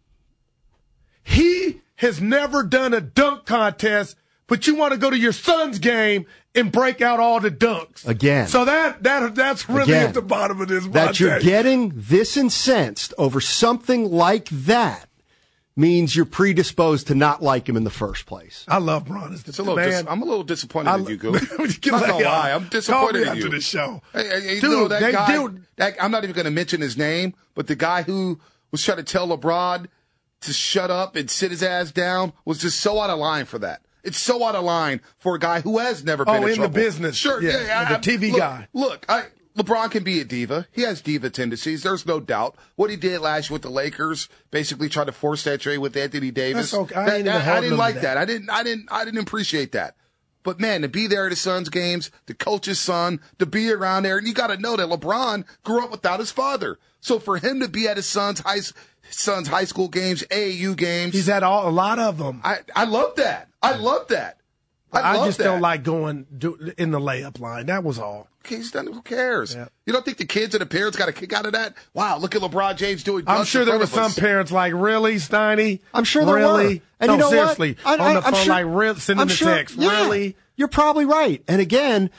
[SPEAKER 4] He has never done a dunk contest, but you want to go to your son's game and break out all the dunks.
[SPEAKER 6] Again.
[SPEAKER 4] So that that that's really
[SPEAKER 6] Again.
[SPEAKER 4] at the bottom of this.
[SPEAKER 6] That you're
[SPEAKER 4] Monte.
[SPEAKER 6] getting this incensed over something like that means you're predisposed to not like him in the first place.
[SPEAKER 4] I love Bron. It's
[SPEAKER 5] It's a little
[SPEAKER 4] man.
[SPEAKER 5] dis- I'm a little disappointed
[SPEAKER 4] I
[SPEAKER 5] in
[SPEAKER 4] lo-
[SPEAKER 5] you, Goose.
[SPEAKER 4] You
[SPEAKER 5] I'm
[SPEAKER 4] can
[SPEAKER 5] not gonna
[SPEAKER 4] lay off.
[SPEAKER 5] lie. I'm
[SPEAKER 4] Call
[SPEAKER 5] disappointed
[SPEAKER 4] me
[SPEAKER 5] in
[SPEAKER 4] after
[SPEAKER 5] you.
[SPEAKER 4] the show.
[SPEAKER 5] Hey, hey, you
[SPEAKER 4] Dude,
[SPEAKER 5] know, that
[SPEAKER 4] they
[SPEAKER 5] guy,
[SPEAKER 4] do-
[SPEAKER 5] that, I'm not even going to mention his name, but the guy who was trying to tell LeBron to shut up and sit his ass down was just so out of line for that. It's so out of line for a guy who has never been
[SPEAKER 4] Oh,
[SPEAKER 5] in,
[SPEAKER 4] in the
[SPEAKER 5] trouble.
[SPEAKER 4] business.
[SPEAKER 5] Sure,
[SPEAKER 4] Yeah,
[SPEAKER 5] yeah,
[SPEAKER 4] the
[SPEAKER 5] I-
[SPEAKER 4] T V
[SPEAKER 5] look,
[SPEAKER 4] guy.
[SPEAKER 5] Look, I, LeBron can be a diva. He has diva tendencies. There's no doubt. What he did last year with the Lakers, basically tried to force that trade with Anthony Davis.
[SPEAKER 4] That's okay. I
[SPEAKER 5] That-
[SPEAKER 4] ain't even
[SPEAKER 5] that- I
[SPEAKER 4] holding
[SPEAKER 5] didn't
[SPEAKER 4] him to
[SPEAKER 5] like
[SPEAKER 4] that.
[SPEAKER 5] that. I didn't. I didn't. I didn't appreciate that. But man, to be there at his son's games, to coach his son, to be around there, and you got to know that LeBron grew up without his father. So for him to be at his son's high his son's high school games, A A U games,
[SPEAKER 4] He's had all, a lot of them.
[SPEAKER 5] I I love that. I love that. I,
[SPEAKER 4] I
[SPEAKER 5] love
[SPEAKER 4] just
[SPEAKER 5] that.
[SPEAKER 4] don't like going do, in the layup line. That was all.
[SPEAKER 5] Okay, he's done. Who cares?
[SPEAKER 4] Yeah.
[SPEAKER 5] You don't think the kids and the parents got a kick out of that? Wow, look at LeBron James doing.
[SPEAKER 4] I'm
[SPEAKER 5] dunks
[SPEAKER 4] sure
[SPEAKER 5] in
[SPEAKER 4] there were
[SPEAKER 5] front of
[SPEAKER 4] some
[SPEAKER 5] us.
[SPEAKER 4] parents like, really, Steiny?
[SPEAKER 6] I'm sure there
[SPEAKER 4] really?
[SPEAKER 6] were. And
[SPEAKER 4] no,
[SPEAKER 6] you know
[SPEAKER 4] seriously,
[SPEAKER 6] what? I-
[SPEAKER 4] on the
[SPEAKER 6] I- I'm
[SPEAKER 4] phone,
[SPEAKER 6] sure-
[SPEAKER 4] like, really, sending
[SPEAKER 6] I'm
[SPEAKER 4] the
[SPEAKER 6] sure-
[SPEAKER 4] text,
[SPEAKER 6] yeah,
[SPEAKER 4] really?
[SPEAKER 6] You're probably right. And again,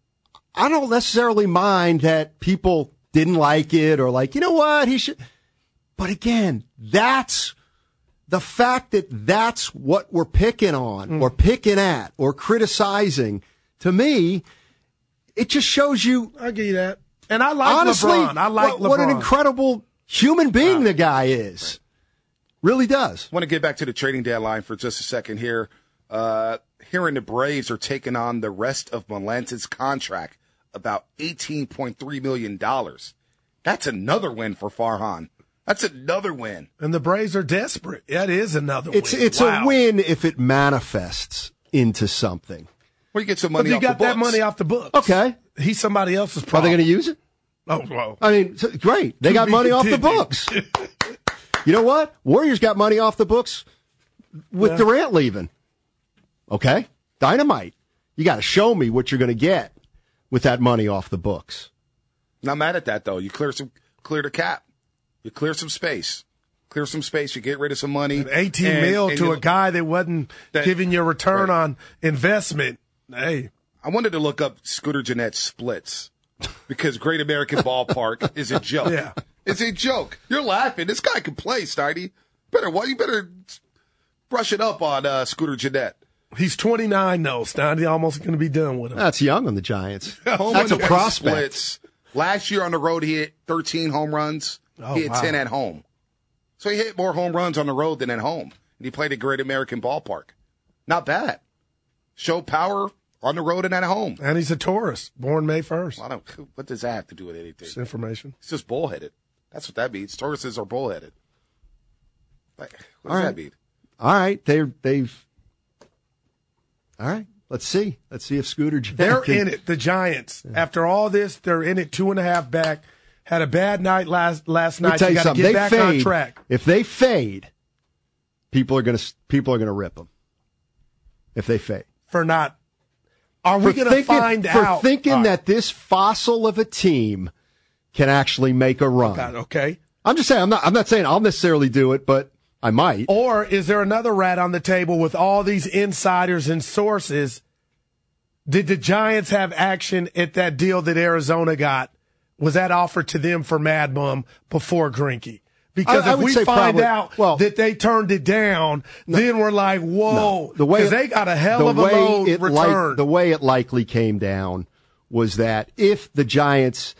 [SPEAKER 6] I don't necessarily mind that people didn't like it or like, you know what, he should. But again, that's the fact that that's what we're picking on
[SPEAKER 4] Mm.
[SPEAKER 6] or picking at or criticizing. To me, it just shows you.
[SPEAKER 4] I'll give you that. And I like
[SPEAKER 6] honestly,
[SPEAKER 4] LeBron. I like
[SPEAKER 6] what,
[SPEAKER 4] LeBron.
[SPEAKER 6] what an incredible human being the guy is. Really does.
[SPEAKER 5] I want to get back to the trading deadline for just a second here. Uh, hearing the Braves are taking on the rest of Melance's contract, about eighteen point three million dollars. That's another win for Farhan. That's another win.
[SPEAKER 4] And the Braves are desperate. That is another
[SPEAKER 6] It's
[SPEAKER 4] win.
[SPEAKER 6] it's
[SPEAKER 4] Wow.
[SPEAKER 6] a win if it manifests into something.
[SPEAKER 5] Where you get some
[SPEAKER 4] But
[SPEAKER 5] money
[SPEAKER 4] you
[SPEAKER 5] off
[SPEAKER 4] got
[SPEAKER 5] the books.
[SPEAKER 4] that money off the books.
[SPEAKER 6] Okay.
[SPEAKER 4] He's somebody else's
[SPEAKER 6] Are they
[SPEAKER 4] problem.
[SPEAKER 6] going to use it?
[SPEAKER 4] Oh, well.
[SPEAKER 6] I mean, so- great. They
[SPEAKER 4] To
[SPEAKER 6] got
[SPEAKER 4] be
[SPEAKER 6] money off the
[SPEAKER 4] continued.
[SPEAKER 6] books. You know what? Warriors got money off the books with
[SPEAKER 4] Yeah.
[SPEAKER 6] Durant leaving. Okay. Dynamite. You got to show me what you're going to get with that money off the books.
[SPEAKER 5] Not mad at that though. You clear some, clear the cap. You clear some space. clear some space, you get rid of some money.
[SPEAKER 4] eighteen
[SPEAKER 5] and,
[SPEAKER 4] mil
[SPEAKER 5] and
[SPEAKER 4] to
[SPEAKER 5] you,
[SPEAKER 4] a guy that wasn't
[SPEAKER 5] that,
[SPEAKER 4] giving you a return
[SPEAKER 5] right.
[SPEAKER 4] on investment. Hey.
[SPEAKER 5] I wanted to look up Scooter Gennett splits because Great American Ballpark is a joke.
[SPEAKER 4] Yeah.
[SPEAKER 5] It's a joke. You're laughing. This guy can play, Steiny. Better, well, you better brush it up on uh, Scooter Gennett.
[SPEAKER 4] He's twenty-nine, though, Steiny. Almost going to be done with him.
[SPEAKER 6] That's young on the Giants.
[SPEAKER 5] Home
[SPEAKER 6] That's a
[SPEAKER 5] and away
[SPEAKER 6] prospect.
[SPEAKER 5] Splits. Last year on the road, he hit thirteen home runs.
[SPEAKER 4] Oh,
[SPEAKER 5] he hit
[SPEAKER 4] wow.
[SPEAKER 5] ten at home. So he hit more home runs on the road than at home. And he played at Great American Ballpark. Not bad. Showed power on the road and at home.
[SPEAKER 4] And he's a Taurus, born May first.
[SPEAKER 5] Well, I don't, what does that have to do with anything?
[SPEAKER 4] Just information.
[SPEAKER 5] It's just bullheaded. That's what that means. Tauruses are bullheaded. Like, what does
[SPEAKER 6] All right.
[SPEAKER 5] that mean?
[SPEAKER 6] All right, they're they've. All right, let's see. Let's see if Scooter Gennett
[SPEAKER 4] They're
[SPEAKER 6] can-
[SPEAKER 4] in it, the Giants. After all this, they're in it two and a half back. Had a bad night last last
[SPEAKER 6] Let me
[SPEAKER 4] night.
[SPEAKER 6] tell
[SPEAKER 4] You
[SPEAKER 6] you
[SPEAKER 4] got to
[SPEAKER 6] something.
[SPEAKER 4] get
[SPEAKER 6] They
[SPEAKER 4] back
[SPEAKER 6] fade.
[SPEAKER 4] on track.
[SPEAKER 6] If they fade, people are gonna people are gonna rip them. If they fade,
[SPEAKER 4] For not. Are we
[SPEAKER 6] For
[SPEAKER 4] going to
[SPEAKER 6] thinking-
[SPEAKER 4] find
[SPEAKER 6] for
[SPEAKER 4] out?
[SPEAKER 6] thinking
[SPEAKER 4] All right.
[SPEAKER 6] that this fossil of a team can actually make a run?
[SPEAKER 4] God, okay.
[SPEAKER 6] I'm just saying. I'm not. I'm not saying I'll necessarily do it, but I might.
[SPEAKER 4] Or is there another rat on the table with all these insiders and sources? Did the Giants have action at that deal that Arizona got? Was that offered to them for Mad Bum before Greinke? Because
[SPEAKER 6] I- I
[SPEAKER 4] if
[SPEAKER 6] would
[SPEAKER 4] we
[SPEAKER 6] say
[SPEAKER 4] find
[SPEAKER 6] probably-
[SPEAKER 4] out
[SPEAKER 6] well-
[SPEAKER 4] that they turned it down, then we're like, whoa.
[SPEAKER 6] No. The way
[SPEAKER 4] 'Cause
[SPEAKER 6] it-
[SPEAKER 4] they got a hell
[SPEAKER 6] the
[SPEAKER 4] of a
[SPEAKER 6] way
[SPEAKER 4] load
[SPEAKER 6] it
[SPEAKER 4] return.
[SPEAKER 6] Like, the way it likely came down was that if the Giants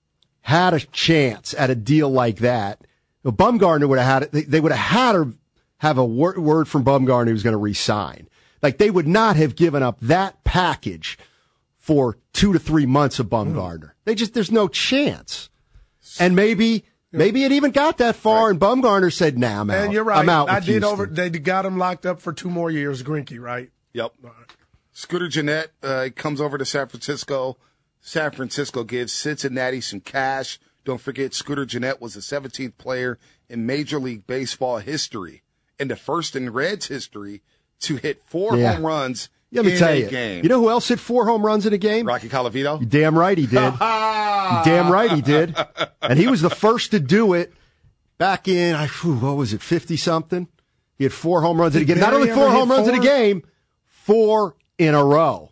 [SPEAKER 6] had a chance at a deal like that, well, Bumgarner would have had it. They, they would have had to have a word, word from Bumgarner who was going to resign. Like they would not have given up that package for two to three months of Bumgarner. Mm. They just there's no chance. And maybe. Maybe it even got that far,
[SPEAKER 5] Right.
[SPEAKER 6] and Bumgarner said, "Nah, I'm out.
[SPEAKER 4] And you're right.
[SPEAKER 6] I'm out with
[SPEAKER 4] I did
[SPEAKER 6] Houston."
[SPEAKER 4] over. They got him locked up for two more years, Greinke, right?
[SPEAKER 5] Yep. Scooter Gennett uh, comes over to San Francisco. San Francisco gives Cincinnati some cash. Don't forget, Scooter Gennett was the seventeenth player in Major League Baseball history and the first in Reds history to hit four
[SPEAKER 6] Yeah.
[SPEAKER 5] home runs
[SPEAKER 6] Let me
[SPEAKER 5] in
[SPEAKER 6] tell
[SPEAKER 5] a
[SPEAKER 6] you.
[SPEAKER 5] game.
[SPEAKER 6] You know who else hit four home runs in a game?
[SPEAKER 5] Rocky Colavito?
[SPEAKER 6] You damn right he did. You damn right he did. And he was the first to do it back in, I, whew, what was it, fifty-something? He had four home runs in a
[SPEAKER 4] Did
[SPEAKER 6] game. Not
[SPEAKER 4] Barry
[SPEAKER 6] only four
[SPEAKER 4] ever hit
[SPEAKER 6] home runs in a
[SPEAKER 4] four?
[SPEAKER 6] game, four in a row.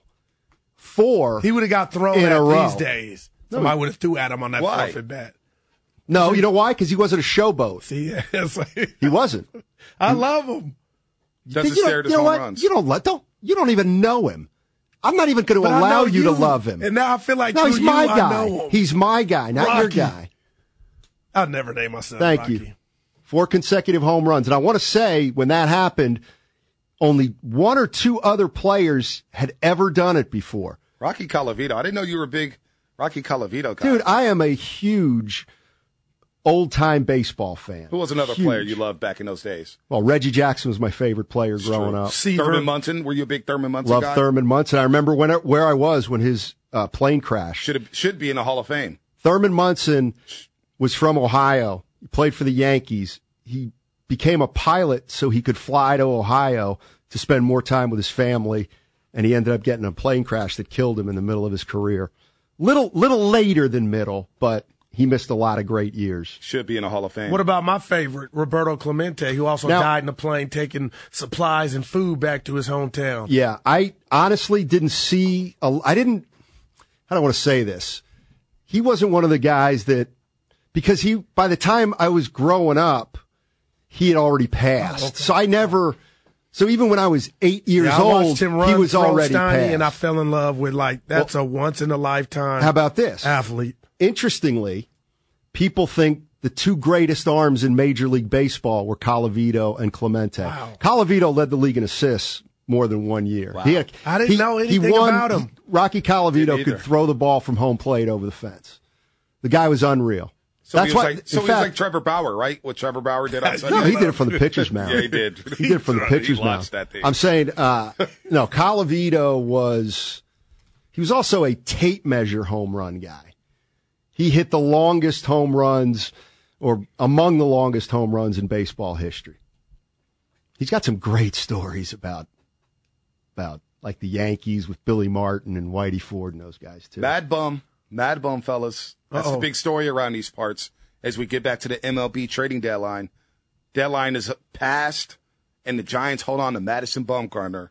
[SPEAKER 6] Four.
[SPEAKER 4] He would have got thrown
[SPEAKER 6] In
[SPEAKER 4] at
[SPEAKER 6] a row.
[SPEAKER 4] these days. Somebody would have threw at him on that
[SPEAKER 5] Why?
[SPEAKER 4] forfeit bat.
[SPEAKER 6] No, you know why? Because he wasn't a showboat.
[SPEAKER 4] See, it's like-
[SPEAKER 6] He wasn't.
[SPEAKER 4] I love him.
[SPEAKER 5] Doesn't
[SPEAKER 6] you
[SPEAKER 5] stare
[SPEAKER 6] don't,
[SPEAKER 5] at his
[SPEAKER 6] you know
[SPEAKER 5] home
[SPEAKER 6] what?
[SPEAKER 5] runs.
[SPEAKER 6] You don't let, don't, you don't even know him. I'm not even going to
[SPEAKER 4] But I
[SPEAKER 6] allow
[SPEAKER 4] know
[SPEAKER 6] you to love him.
[SPEAKER 4] And now I feel like
[SPEAKER 6] No,
[SPEAKER 4] through
[SPEAKER 6] he's
[SPEAKER 4] you,
[SPEAKER 6] my
[SPEAKER 4] I
[SPEAKER 6] guy.
[SPEAKER 4] know him.
[SPEAKER 6] He's my guy, not your
[SPEAKER 4] Rocky.
[SPEAKER 6] guy.
[SPEAKER 4] I'd never name myself
[SPEAKER 6] Thank
[SPEAKER 4] Rocky.
[SPEAKER 6] you. Four consecutive home runs. And I want to say, when that happened, only one or two other players had ever done it before.
[SPEAKER 5] Rocky Colavito. I didn't know you were a big Rocky Colavito guy.
[SPEAKER 6] Dude, I am a huge old-time baseball fan.
[SPEAKER 5] Who was another
[SPEAKER 6] Huge.
[SPEAKER 5] player you loved back in those days?
[SPEAKER 6] Well, Reggie Jackson was my favorite player growing
[SPEAKER 5] True.
[SPEAKER 6] up.
[SPEAKER 4] Seaver.
[SPEAKER 5] Thurman Munson. Were you a big Thurman Munson
[SPEAKER 6] Loved
[SPEAKER 5] guy?
[SPEAKER 6] Thurman Munson. I remember when it, where I was when his uh, plane crashed.
[SPEAKER 5] Should have, should be in the Hall of Fame.
[SPEAKER 6] Thurman Munson was from Ohio. He played for the Yankees. He became a pilot so he could fly to Ohio to spend more time with his family, and he ended up getting a plane crash that killed him in the middle of his career. Little, little later than middle, but he missed a lot of great years.
[SPEAKER 5] Should be in the Hall of Fame.
[SPEAKER 4] What about my favorite, Roberto Clemente, who also
[SPEAKER 6] Now-
[SPEAKER 4] died in a plane taking supplies and food back to his hometown?
[SPEAKER 6] Yeah, I honestly didn't see. A, I didn't. I don't want to say this. He wasn't one of the guys that, because he, by the time I was growing up, he had already passed.
[SPEAKER 4] Oh, okay.
[SPEAKER 6] So I never. So even when I was eight years
[SPEAKER 4] Yeah, I
[SPEAKER 6] old,
[SPEAKER 4] watched him run
[SPEAKER 6] he was
[SPEAKER 4] throw
[SPEAKER 6] already
[SPEAKER 4] Steiny,
[SPEAKER 6] passed.
[SPEAKER 4] and I fell in love with, like, that's a once in a lifetime
[SPEAKER 6] How about this?
[SPEAKER 4] athlete.
[SPEAKER 6] Interestingly, people think the two greatest arms in Major League Baseball were Colavito and Clemente.
[SPEAKER 4] Wow.
[SPEAKER 6] Colavito led the league in assists more than one year. He had-
[SPEAKER 4] I didn't
[SPEAKER 6] he-
[SPEAKER 4] know
[SPEAKER 6] he
[SPEAKER 4] anything
[SPEAKER 6] won-
[SPEAKER 4] about him.
[SPEAKER 6] Rocky Colavito
[SPEAKER 5] Didn't either.
[SPEAKER 6] could throw the ball from home plate over the fence. The guy was unreal.
[SPEAKER 5] So
[SPEAKER 6] That's
[SPEAKER 5] he was
[SPEAKER 6] why.
[SPEAKER 5] like, so
[SPEAKER 6] in
[SPEAKER 5] he was
[SPEAKER 6] fact,
[SPEAKER 5] like Trevor Bauer, right? What Trevor Bauer did on Sunday
[SPEAKER 6] no, he
[SPEAKER 5] Night?
[SPEAKER 6] did it from the pitcher's mound.
[SPEAKER 5] Yeah, he did.
[SPEAKER 6] He did it from the pitcher's
[SPEAKER 5] He
[SPEAKER 6] mound.
[SPEAKER 5] launched that thing.
[SPEAKER 6] I'm saying, uh, no, Colavito was, he was also a tape measure home run guy. He hit the longest home runs, or among the longest home runs in baseball history. He's got some great stories about, about like the Yankees with Billy Martin and Whitey Ford and those guys too.
[SPEAKER 5] Mad bum. Mad bum, fellas. That's
[SPEAKER 4] Uh-oh.
[SPEAKER 5] the big story around these parts as we get back to the M L B trading deadline. deadline is passed, and the Giants hold on to Madison Bumgarner.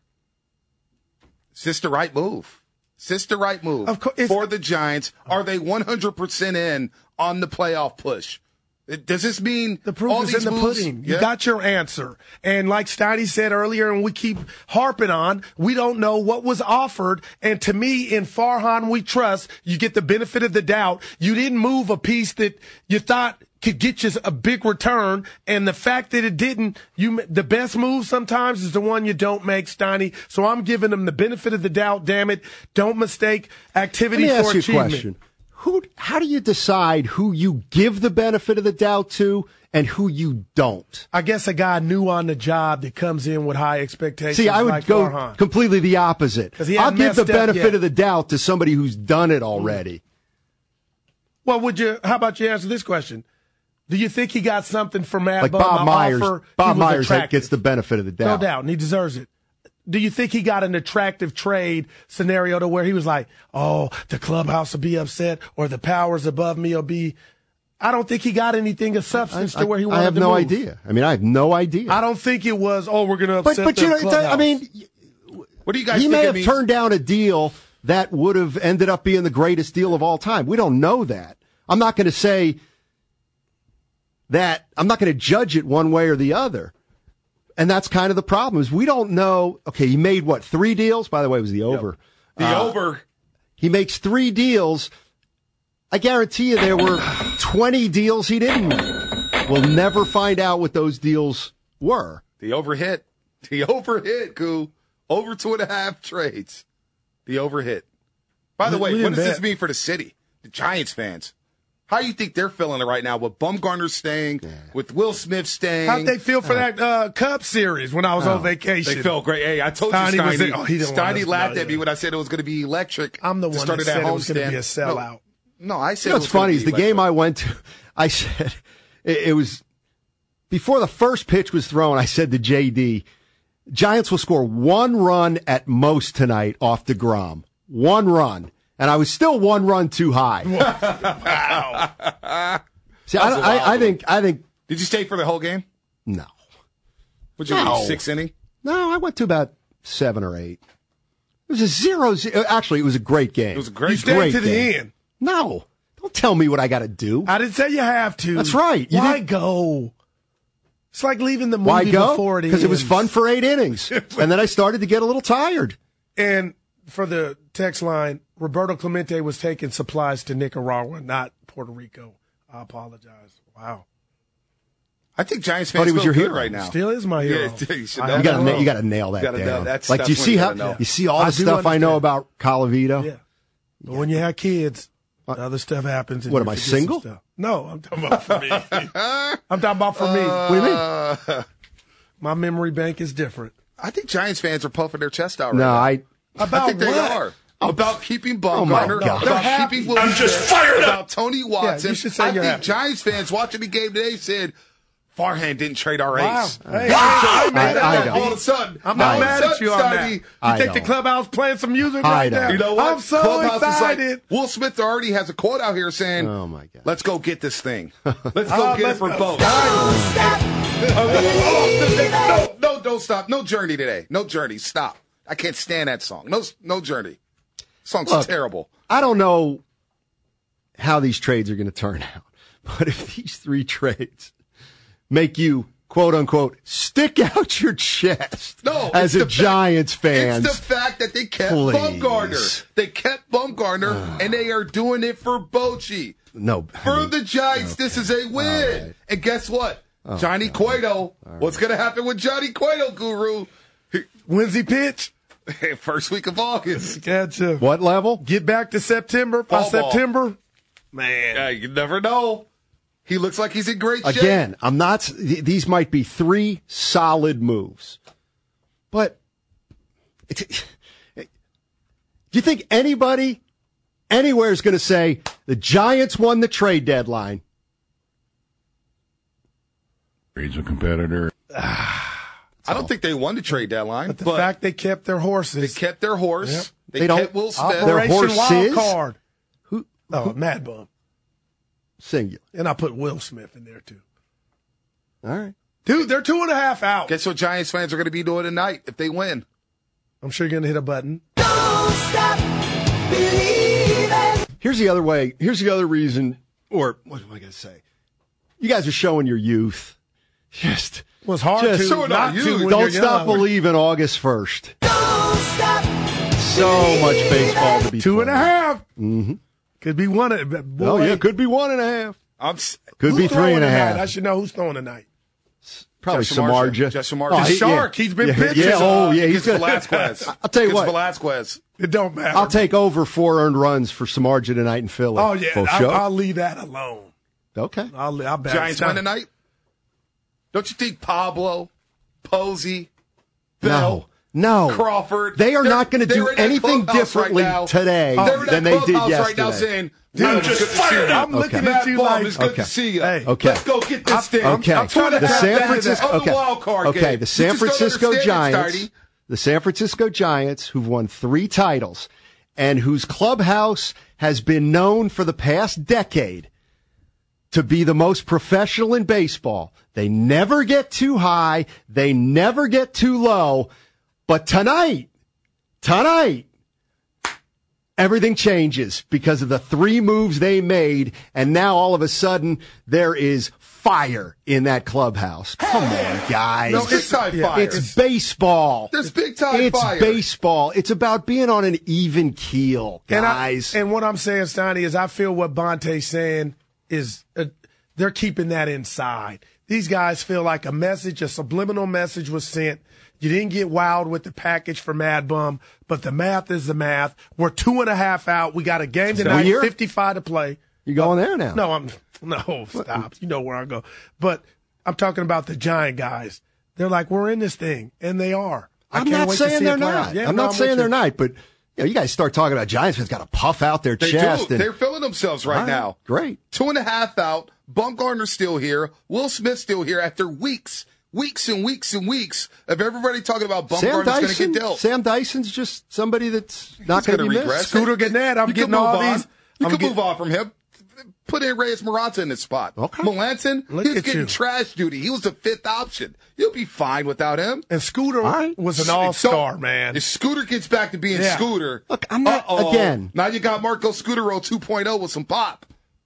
[SPEAKER 5] Is this the right move? Is this the right move
[SPEAKER 4] of course,
[SPEAKER 5] for the Giants? Are they one hundred percent in on the playoff push? Does this mean
[SPEAKER 4] the proof
[SPEAKER 5] all
[SPEAKER 4] is
[SPEAKER 5] these
[SPEAKER 4] in the
[SPEAKER 5] moves?
[SPEAKER 4] pudding?
[SPEAKER 5] Yeah.
[SPEAKER 4] You got your answer. And like Steiny said earlier, and we keep harping on, we don't know what was offered. And to me, in Farhan we trust, you get the benefit of the doubt. You didn't move a piece that you thought could get you a big return, and the fact that it didn't, you the best move sometimes is the one you don't make, Steiny. So I'm giving them the benefit of the doubt. Damn it, don't mistake activity
[SPEAKER 6] Let me
[SPEAKER 4] for
[SPEAKER 6] ask you a
[SPEAKER 4] achievement.
[SPEAKER 6] question. Who? How do you decide who you give the benefit of the doubt to and who you don't?
[SPEAKER 4] I guess a guy new on the job that comes in with high expectations.
[SPEAKER 6] See, I would
[SPEAKER 4] like
[SPEAKER 6] go
[SPEAKER 4] Farhan.
[SPEAKER 6] completely the opposite.
[SPEAKER 4] he
[SPEAKER 6] I'll
[SPEAKER 4] hasn't
[SPEAKER 6] give the
[SPEAKER 4] messed up
[SPEAKER 6] benefit
[SPEAKER 4] yet.
[SPEAKER 6] of the doubt to somebody who's done it already.
[SPEAKER 4] Well, would you? How about you answer this question? Do you think he got something from Matt
[SPEAKER 6] Like
[SPEAKER 4] Bum,
[SPEAKER 6] Bob
[SPEAKER 4] an
[SPEAKER 6] Myers.
[SPEAKER 4] offer he
[SPEAKER 6] Bob
[SPEAKER 4] was
[SPEAKER 6] Myers
[SPEAKER 4] attractive?
[SPEAKER 6] gets the benefit of the doubt.
[SPEAKER 4] No doubt, and he deserves it. Do you think he got an attractive trade scenario to where he was like, oh, the clubhouse will be upset or the powers above me will be? I don't think he got anything of substance
[SPEAKER 6] I,
[SPEAKER 4] to where he wanted
[SPEAKER 6] I have
[SPEAKER 4] to
[SPEAKER 6] no
[SPEAKER 4] move.
[SPEAKER 6] idea. I mean, I have no idea.
[SPEAKER 4] I don't think it was, oh, we're going to
[SPEAKER 6] but
[SPEAKER 4] upset
[SPEAKER 6] but
[SPEAKER 4] the
[SPEAKER 6] you know,
[SPEAKER 4] clubhouse.
[SPEAKER 6] I mean,
[SPEAKER 5] What do you guys
[SPEAKER 6] he
[SPEAKER 5] think
[SPEAKER 6] may
[SPEAKER 5] it
[SPEAKER 6] have
[SPEAKER 5] means?
[SPEAKER 6] turned down a deal that would have ended up being the greatest deal of all time. We don't know that. I'm not going to say that. I'm not going to judge it one way or the other. And that's kind of the problem is we don't know. Okay, he made what, three deals? By the way, it was the over.
[SPEAKER 5] The
[SPEAKER 6] Uh,
[SPEAKER 5] over.
[SPEAKER 6] He makes three deals. I guarantee you there were twenty deals he didn't make. We'll never find out what those deals were.
[SPEAKER 5] The over hit. The over hit, Goo. Over two and a half trades. The over hit. By the
[SPEAKER 4] We-
[SPEAKER 5] way,
[SPEAKER 4] we
[SPEAKER 5] what
[SPEAKER 4] didn't
[SPEAKER 5] does this
[SPEAKER 4] bet.
[SPEAKER 5] mean for the city? The Giants fans. How do you think they're feeling it right now with Bumgarner staying, with Will Smith staying?
[SPEAKER 4] How'd they feel for that uh, Cub series when I was on vacation?
[SPEAKER 5] They felt great. Hey, I told
[SPEAKER 4] Steiny
[SPEAKER 5] you,
[SPEAKER 4] was
[SPEAKER 5] Steiny.
[SPEAKER 4] in- oh, he didn't want
[SPEAKER 5] Steiny
[SPEAKER 4] us to
[SPEAKER 5] laughed
[SPEAKER 4] know,
[SPEAKER 5] at me
[SPEAKER 4] yeah.
[SPEAKER 5] when I said it was going to be electric.
[SPEAKER 4] I'm the
[SPEAKER 5] to
[SPEAKER 4] one
[SPEAKER 5] start
[SPEAKER 4] that
[SPEAKER 5] at
[SPEAKER 4] said it was going to
[SPEAKER 5] homestand.
[SPEAKER 4] be a sellout.
[SPEAKER 5] No, no I said
[SPEAKER 6] You know
[SPEAKER 5] it
[SPEAKER 6] what's
[SPEAKER 5] was gonna
[SPEAKER 6] funny
[SPEAKER 5] be
[SPEAKER 6] is the
[SPEAKER 5] electric.
[SPEAKER 6] game I went to, I said, it, it was, before the first pitch was thrown, I said to J D, Giants will score one run at most tonight off DeGrom. One run. And I was still one run too high.
[SPEAKER 5] Wow.
[SPEAKER 6] See, I,
[SPEAKER 5] That was a
[SPEAKER 6] I,
[SPEAKER 5] wild
[SPEAKER 6] I think, I think,
[SPEAKER 5] Did you stay for the whole game?
[SPEAKER 6] no.
[SPEAKER 5] Would you
[SPEAKER 6] No.
[SPEAKER 5] reach six inning?
[SPEAKER 6] No, I went to about seven or eight. It was a zero, zero. Actually, it was a great game.
[SPEAKER 5] It was a great
[SPEAKER 4] You
[SPEAKER 5] game.
[SPEAKER 4] stayed
[SPEAKER 6] Great
[SPEAKER 4] to the
[SPEAKER 6] game.
[SPEAKER 4] end.
[SPEAKER 6] No. Don't tell me what I got to do.
[SPEAKER 4] I didn't say you have to.
[SPEAKER 6] That's right. You
[SPEAKER 4] Why
[SPEAKER 6] didn't-
[SPEAKER 4] go? It's like leaving the movie
[SPEAKER 6] Why go?
[SPEAKER 4] before it
[SPEAKER 6] Because it was
[SPEAKER 4] ends.
[SPEAKER 6] fun for eight innings. And then I started to get a little tired.
[SPEAKER 4] And for the text line, Roberto Clemente was taking supplies to Nicaragua, not Puerto Rico. I apologize. Wow.
[SPEAKER 5] I think Giants
[SPEAKER 6] Thought
[SPEAKER 5] fans
[SPEAKER 6] he was
[SPEAKER 5] feel
[SPEAKER 6] your
[SPEAKER 5] good
[SPEAKER 6] hero.
[SPEAKER 5] right now.
[SPEAKER 4] Still is my hero.
[SPEAKER 5] Yeah, you should
[SPEAKER 4] I
[SPEAKER 5] know
[SPEAKER 4] have
[SPEAKER 6] You got
[SPEAKER 4] to
[SPEAKER 6] to you got to nail that
[SPEAKER 5] You gotta
[SPEAKER 6] down.
[SPEAKER 5] know. That's-
[SPEAKER 6] like
[SPEAKER 5] that's
[SPEAKER 6] you
[SPEAKER 5] when
[SPEAKER 6] see
[SPEAKER 5] you
[SPEAKER 6] how
[SPEAKER 5] gotta know.
[SPEAKER 6] you see all
[SPEAKER 4] I
[SPEAKER 6] the
[SPEAKER 4] do
[SPEAKER 6] stuff I know
[SPEAKER 4] understand.
[SPEAKER 6] about Colavito.
[SPEAKER 4] Yeah. But when you have kids, other stuff happens. And
[SPEAKER 6] What,
[SPEAKER 4] you
[SPEAKER 6] am I
[SPEAKER 4] forget some
[SPEAKER 6] single?
[SPEAKER 4] stuff. No, I'm talking about for me. I'm talking about for me.
[SPEAKER 6] What do you mean?
[SPEAKER 4] My memory bank is different.
[SPEAKER 5] I think Giants fans are puffing their chest out right
[SPEAKER 6] No,
[SPEAKER 5] now.
[SPEAKER 6] I
[SPEAKER 4] About
[SPEAKER 5] I think they
[SPEAKER 4] what?
[SPEAKER 5] are. About keeping
[SPEAKER 6] Oh, my
[SPEAKER 5] Bumgarner,
[SPEAKER 6] God.
[SPEAKER 4] They're
[SPEAKER 5] about
[SPEAKER 4] happy.
[SPEAKER 5] keeping Will
[SPEAKER 8] I'm just
[SPEAKER 5] Smith,
[SPEAKER 8] fired up.
[SPEAKER 5] about Tony Watson.
[SPEAKER 4] you should say
[SPEAKER 5] I
[SPEAKER 4] you're
[SPEAKER 5] think
[SPEAKER 4] happy.
[SPEAKER 5] Giants fans watching the game today said, Farhan didn't trade our
[SPEAKER 4] Wow.
[SPEAKER 5] ace.
[SPEAKER 4] Hey,
[SPEAKER 5] Wow.
[SPEAKER 4] I'm mad at
[SPEAKER 6] I- I
[SPEAKER 4] that.
[SPEAKER 6] don't.
[SPEAKER 5] All of a sudden,
[SPEAKER 4] I'm not
[SPEAKER 5] all of a
[SPEAKER 4] mad at you on
[SPEAKER 5] sudden,
[SPEAKER 4] that. You
[SPEAKER 5] Steiny,
[SPEAKER 6] I
[SPEAKER 4] think the
[SPEAKER 6] don't.
[SPEAKER 4] clubhouse playing some music
[SPEAKER 6] I
[SPEAKER 4] right
[SPEAKER 6] don't.
[SPEAKER 4] now?
[SPEAKER 5] You know what?
[SPEAKER 4] I'm so
[SPEAKER 5] Clubhouse is
[SPEAKER 4] excited.
[SPEAKER 5] like, Will Smith already has a quote out here saying,
[SPEAKER 6] Oh, my God.
[SPEAKER 5] let's go get this thing. Let's go
[SPEAKER 4] Uh,
[SPEAKER 5] get
[SPEAKER 4] let's
[SPEAKER 5] it for
[SPEAKER 4] go.
[SPEAKER 5] both. Oh, no, no, don't stop. No Journey today. No Journey. Stop. I can't stand that song. No, no Journey. Song's
[SPEAKER 6] Look,
[SPEAKER 5] terrible.
[SPEAKER 6] I don't know how these trades are going to turn out, but if these three trades make you quote unquote stick out your chest
[SPEAKER 5] No,
[SPEAKER 6] as
[SPEAKER 5] it's
[SPEAKER 6] a
[SPEAKER 5] the
[SPEAKER 6] Giants fan,
[SPEAKER 5] It's the fact that they kept
[SPEAKER 6] Please.
[SPEAKER 5] Bumgarner. They kept Bumgarner, and they are doing it for Bochy.
[SPEAKER 6] no, I
[SPEAKER 5] For
[SPEAKER 6] mean,
[SPEAKER 5] the Giants, this is a win.
[SPEAKER 6] right.
[SPEAKER 5] And guess what? Johnny Cueto. What's going to happen with Johnny Cueto, Guru?
[SPEAKER 4] When's he pitch?
[SPEAKER 5] First week of August.
[SPEAKER 4] Gotcha.
[SPEAKER 6] what level?
[SPEAKER 4] Get back to September. By
[SPEAKER 5] Fall ball.
[SPEAKER 4] September, man.
[SPEAKER 5] Yeah, you never know. He looks like he's in great shape.
[SPEAKER 6] Again, I'm not. th- These might be three solid moves, but it's, do you think anybody anywhere is going to say the Giants won the trade deadline?
[SPEAKER 9] He's a competitor.
[SPEAKER 5] I don't think they won the trade deadline,
[SPEAKER 4] But the
[SPEAKER 5] but
[SPEAKER 4] fact they kept their
[SPEAKER 5] they
[SPEAKER 4] horses.
[SPEAKER 5] kept their horse.
[SPEAKER 4] Yep.
[SPEAKER 5] They,
[SPEAKER 6] They don't-
[SPEAKER 5] kept Will Smith.
[SPEAKER 6] Their
[SPEAKER 4] Operation Wild
[SPEAKER 6] horses?
[SPEAKER 4] Card.
[SPEAKER 6] Who?
[SPEAKER 4] Oh, Mad Bum.
[SPEAKER 6] Singular.
[SPEAKER 4] And I put Will Smith in there too.
[SPEAKER 6] All right.
[SPEAKER 4] Dude, they're two and a half out.
[SPEAKER 5] Guess what Giants fans are going to be doing tonight if they win?
[SPEAKER 4] I'm sure you're going to hit a button.
[SPEAKER 10] Don't stop believing.
[SPEAKER 6] Here's the other way. Here's the other reason, or what am I going to say? You guys are showing your youth. Just,
[SPEAKER 4] well, it's hard
[SPEAKER 6] just
[SPEAKER 4] to not
[SPEAKER 6] you.
[SPEAKER 4] to when
[SPEAKER 6] Don't
[SPEAKER 4] you're
[SPEAKER 6] stop
[SPEAKER 4] young.
[SPEAKER 6] believing August first.
[SPEAKER 10] Don't stop.
[SPEAKER 6] So much baseball to be
[SPEAKER 4] Two and a half.
[SPEAKER 6] Mm-hmm.
[SPEAKER 4] Could be one. Of, boy,
[SPEAKER 6] Oh, yeah, could be one and a half.
[SPEAKER 5] I'm,
[SPEAKER 6] Could
[SPEAKER 4] who's
[SPEAKER 6] be three and a
[SPEAKER 4] throwing
[SPEAKER 6] half.
[SPEAKER 4] tonight? I should know who's throwing tonight.
[SPEAKER 6] Probably
[SPEAKER 5] Jeff
[SPEAKER 6] Samardzija.
[SPEAKER 5] Samardzija. Jeff Samardzija.
[SPEAKER 6] Oh,
[SPEAKER 4] The
[SPEAKER 6] he-
[SPEAKER 4] shark, he's been
[SPEAKER 6] yeah,
[SPEAKER 4] pitching.
[SPEAKER 6] Yeah, oh, yeah,
[SPEAKER 5] Against
[SPEAKER 6] he's good.
[SPEAKER 5] Velasquez.
[SPEAKER 6] I'll tell you
[SPEAKER 5] Against
[SPEAKER 6] what.
[SPEAKER 5] Velasquez.
[SPEAKER 4] It don't matter.
[SPEAKER 6] I'll take over four earned runs for Samardzija tonight in Philly.
[SPEAKER 4] Oh yeah,
[SPEAKER 6] For
[SPEAKER 4] I,
[SPEAKER 6] sure.
[SPEAKER 4] I'll leave that alone.
[SPEAKER 6] Okay.
[SPEAKER 4] I'll. I'll bet
[SPEAKER 5] Giants win tonight? Don't you think Pablo, Posey, Bell,
[SPEAKER 6] No. No.
[SPEAKER 5] Crawford?
[SPEAKER 6] They are
[SPEAKER 5] they're-
[SPEAKER 6] not going to
[SPEAKER 5] they're
[SPEAKER 6] do
[SPEAKER 5] in that
[SPEAKER 6] anything
[SPEAKER 5] clubhouse
[SPEAKER 6] differently
[SPEAKER 5] right now.
[SPEAKER 6] today
[SPEAKER 5] They're in
[SPEAKER 6] than
[SPEAKER 5] that
[SPEAKER 6] they did
[SPEAKER 5] clubhouse
[SPEAKER 6] yesterday.
[SPEAKER 5] right now saying,
[SPEAKER 4] Dude,
[SPEAKER 5] "Well,
[SPEAKER 4] just
[SPEAKER 5] good to
[SPEAKER 4] fire
[SPEAKER 5] see
[SPEAKER 4] it.
[SPEAKER 5] you.
[SPEAKER 4] I'm looking
[SPEAKER 5] Matt
[SPEAKER 4] at you
[SPEAKER 5] Bum,
[SPEAKER 4] like-
[SPEAKER 5] it's good
[SPEAKER 6] Okay.
[SPEAKER 5] to see you.
[SPEAKER 4] Hey.
[SPEAKER 6] Okay.
[SPEAKER 5] Let's go get this thing.
[SPEAKER 6] Okay.
[SPEAKER 5] I'm trying to
[SPEAKER 6] the
[SPEAKER 5] tap
[SPEAKER 6] San
[SPEAKER 5] that
[SPEAKER 6] Francisco.
[SPEAKER 5] of the
[SPEAKER 6] Okay.
[SPEAKER 5] wild card
[SPEAKER 6] okay.
[SPEAKER 5] game.
[SPEAKER 6] The San
[SPEAKER 5] You just don't
[SPEAKER 6] Francisco
[SPEAKER 5] understand it,
[SPEAKER 6] Giants.
[SPEAKER 5] Stardy.
[SPEAKER 6] The San Francisco Giants, who've won three titles, and whose clubhouse has been known for the past decade to be the most professional in baseball. They never get too high. They never get too low. But tonight, tonight, everything changes because of the three moves they made, and now all of a sudden there is fire in that clubhouse. Come on, guys.
[SPEAKER 5] No, it's not fire.
[SPEAKER 6] It's baseball.
[SPEAKER 5] There's big time
[SPEAKER 6] It's
[SPEAKER 5] fire.
[SPEAKER 6] baseball. It's about being on an even keel, guys.
[SPEAKER 4] And, I, and what I'm saying, Steiny, is I feel what Bonte's saying is uh, they're keeping that inside. These guys feel like a message, a subliminal message was sent. You didn't get wild with the package for Mad Bum, but the math is the math. We're two and a half out. We got a game tonight,
[SPEAKER 6] here?
[SPEAKER 4] fifty-five to play.
[SPEAKER 6] You going there now?
[SPEAKER 4] No, I'm no stop. You know where I go. But I'm talking about the Giant guys. They're like, we're in this thing, and they are. I
[SPEAKER 6] I'm
[SPEAKER 4] can't
[SPEAKER 6] not
[SPEAKER 4] wait to
[SPEAKER 6] saying
[SPEAKER 4] see
[SPEAKER 6] they're
[SPEAKER 4] it play
[SPEAKER 6] not.
[SPEAKER 4] out. Yeah,
[SPEAKER 6] I'm
[SPEAKER 4] no,
[SPEAKER 6] not
[SPEAKER 4] with
[SPEAKER 6] saying
[SPEAKER 4] you.
[SPEAKER 6] they're not, but you know, you guys start talking about Giants fans got to puff out their
[SPEAKER 5] They
[SPEAKER 6] chest.
[SPEAKER 5] do.
[SPEAKER 6] And,
[SPEAKER 5] They're feeling themselves right,
[SPEAKER 6] All right,
[SPEAKER 5] now.
[SPEAKER 6] great.
[SPEAKER 5] Two and a half out. Bumgarner's still here. Will Smith's still here after weeks, weeks and weeks and weeks of everybody talking about
[SPEAKER 6] Sam
[SPEAKER 5] Bumgarner's going to
[SPEAKER 6] Dyson,
[SPEAKER 5] get dealt.
[SPEAKER 6] Sam Dyson's just somebody that's not
[SPEAKER 5] He's
[SPEAKER 6] going to
[SPEAKER 5] gonna
[SPEAKER 6] be
[SPEAKER 5] regress.
[SPEAKER 6] missed.
[SPEAKER 4] Scooter Gannett, I'm
[SPEAKER 5] You
[SPEAKER 4] getting
[SPEAKER 5] can move
[SPEAKER 4] all
[SPEAKER 5] on.
[SPEAKER 4] these.
[SPEAKER 5] You
[SPEAKER 4] I'm
[SPEAKER 5] can
[SPEAKER 4] get-
[SPEAKER 5] move on from him. Put in Reyes Morata in his spot.
[SPEAKER 6] Okay.
[SPEAKER 5] Melanson,
[SPEAKER 4] Look
[SPEAKER 5] he was
[SPEAKER 4] at
[SPEAKER 5] getting
[SPEAKER 4] you.
[SPEAKER 5] trash duty. He was the fifth option. You'll be fine without him.
[SPEAKER 4] And Scooter
[SPEAKER 6] right.
[SPEAKER 4] was an
[SPEAKER 5] So-
[SPEAKER 4] all-star, man.
[SPEAKER 5] If Scooter gets back to being
[SPEAKER 4] Yeah.
[SPEAKER 5] Scooter,
[SPEAKER 6] Look, I'm not-
[SPEAKER 5] uh-oh.
[SPEAKER 6] again.
[SPEAKER 5] Now you got Marco Scutero two point oh with some pop.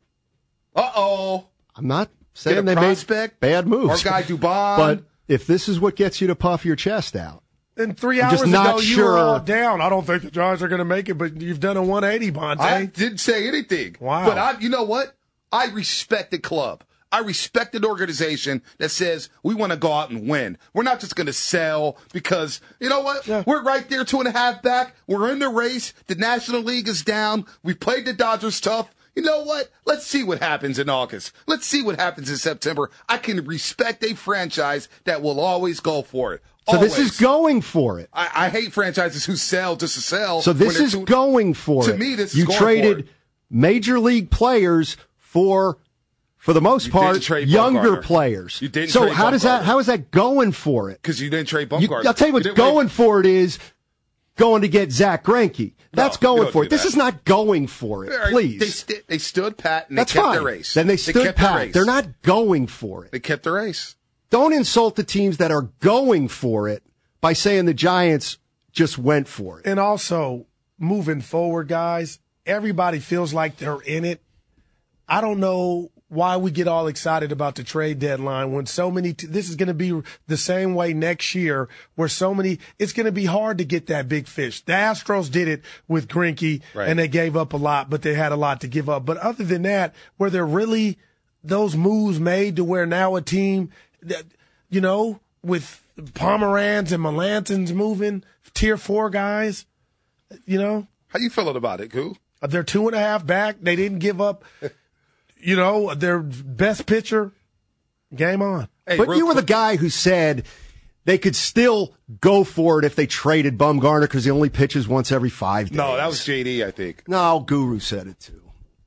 [SPEAKER 5] Uh oh.
[SPEAKER 6] I'm not
[SPEAKER 5] Get
[SPEAKER 6] saying
[SPEAKER 5] a
[SPEAKER 6] they
[SPEAKER 5] prospect,
[SPEAKER 6] made bad moves.
[SPEAKER 5] Or guy Dubon.
[SPEAKER 6] But if this is what gets you to puff your chest out,
[SPEAKER 4] And three
[SPEAKER 6] I'm
[SPEAKER 4] hours
[SPEAKER 6] just not
[SPEAKER 4] ago, you
[SPEAKER 6] sure.
[SPEAKER 4] were all down. I don't think the Giants are going to make it, but you've done a one eighty, Bonte.
[SPEAKER 5] I didn't say anything.
[SPEAKER 4] Wow.
[SPEAKER 5] But I, you know what? I respect the club. I respect an organization that says we want to go out and win. We're not just going to sell because, you know what?
[SPEAKER 4] Yeah.
[SPEAKER 5] We're right there, two and a half back. We're in the race. The National League is down. We played the Dodgers tough. You know what? Let's see what happens in August. Let's see what happens in September. I can respect a franchise that will always go for it.
[SPEAKER 6] so
[SPEAKER 5] Always.
[SPEAKER 6] this is going for it.
[SPEAKER 5] I, I hate franchises who sell just to sell.
[SPEAKER 6] So this
[SPEAKER 5] when they're
[SPEAKER 6] is
[SPEAKER 5] too-
[SPEAKER 6] going for
[SPEAKER 5] to
[SPEAKER 6] it.
[SPEAKER 5] me, this is
[SPEAKER 6] you
[SPEAKER 5] going for
[SPEAKER 6] traded
[SPEAKER 5] it.
[SPEAKER 6] major league players for, for the most
[SPEAKER 5] You
[SPEAKER 6] part,
[SPEAKER 5] didn't trade
[SPEAKER 6] younger
[SPEAKER 5] Bumgarner.
[SPEAKER 6] players.
[SPEAKER 5] You didn't
[SPEAKER 6] so
[SPEAKER 5] trade
[SPEAKER 6] how does that?
[SPEAKER 5] Bumgarner.
[SPEAKER 6] How is that going for it?
[SPEAKER 5] Because you didn't trade
[SPEAKER 6] You,
[SPEAKER 5] Bumgarner.
[SPEAKER 6] I'll tell you what's
[SPEAKER 5] didn't
[SPEAKER 6] going
[SPEAKER 5] wait-
[SPEAKER 6] for it is going to get Zach Greinke. That's
[SPEAKER 5] you
[SPEAKER 6] going
[SPEAKER 5] don't
[SPEAKER 6] for
[SPEAKER 5] do
[SPEAKER 6] it. This
[SPEAKER 5] that.
[SPEAKER 6] is not going for it.
[SPEAKER 5] All right,
[SPEAKER 6] Please.
[SPEAKER 5] They, st- they stood pat and
[SPEAKER 6] That's
[SPEAKER 5] they kept
[SPEAKER 6] fine.
[SPEAKER 5] their race.
[SPEAKER 6] Then they stood
[SPEAKER 5] kept their
[SPEAKER 6] pat.
[SPEAKER 5] race.
[SPEAKER 6] They're not going for it.
[SPEAKER 5] They kept the race.
[SPEAKER 6] Don't insult the teams that are going for it by saying the Giants just went for it.
[SPEAKER 4] And also, moving forward, guys, everybody feels like they're in it. I don't know why we get all excited about the trade deadline when so many, t- this is going to be the same way next year where so many, it's going to be hard to get that big fish. The Astros did it with Greinke
[SPEAKER 5] Right.
[SPEAKER 4] and they gave up a lot, but they had a lot to give up. But other than that, were there really those moves made to where now a team that, you know, with Pomeranz and Melantons moving, tier four guys, you know,
[SPEAKER 5] How you feeling about it, Goo?
[SPEAKER 4] they're two and a half back. They didn't give up, you know, their best pitcher. Game on.
[SPEAKER 5] Hey,
[SPEAKER 6] But
[SPEAKER 5] real
[SPEAKER 6] you were the
[SPEAKER 5] quick-
[SPEAKER 6] guy who said they could still go for it if they traded Bumgarner because he only pitches once every five days.
[SPEAKER 5] No, that was J D, I think.
[SPEAKER 6] No, Guru said it too.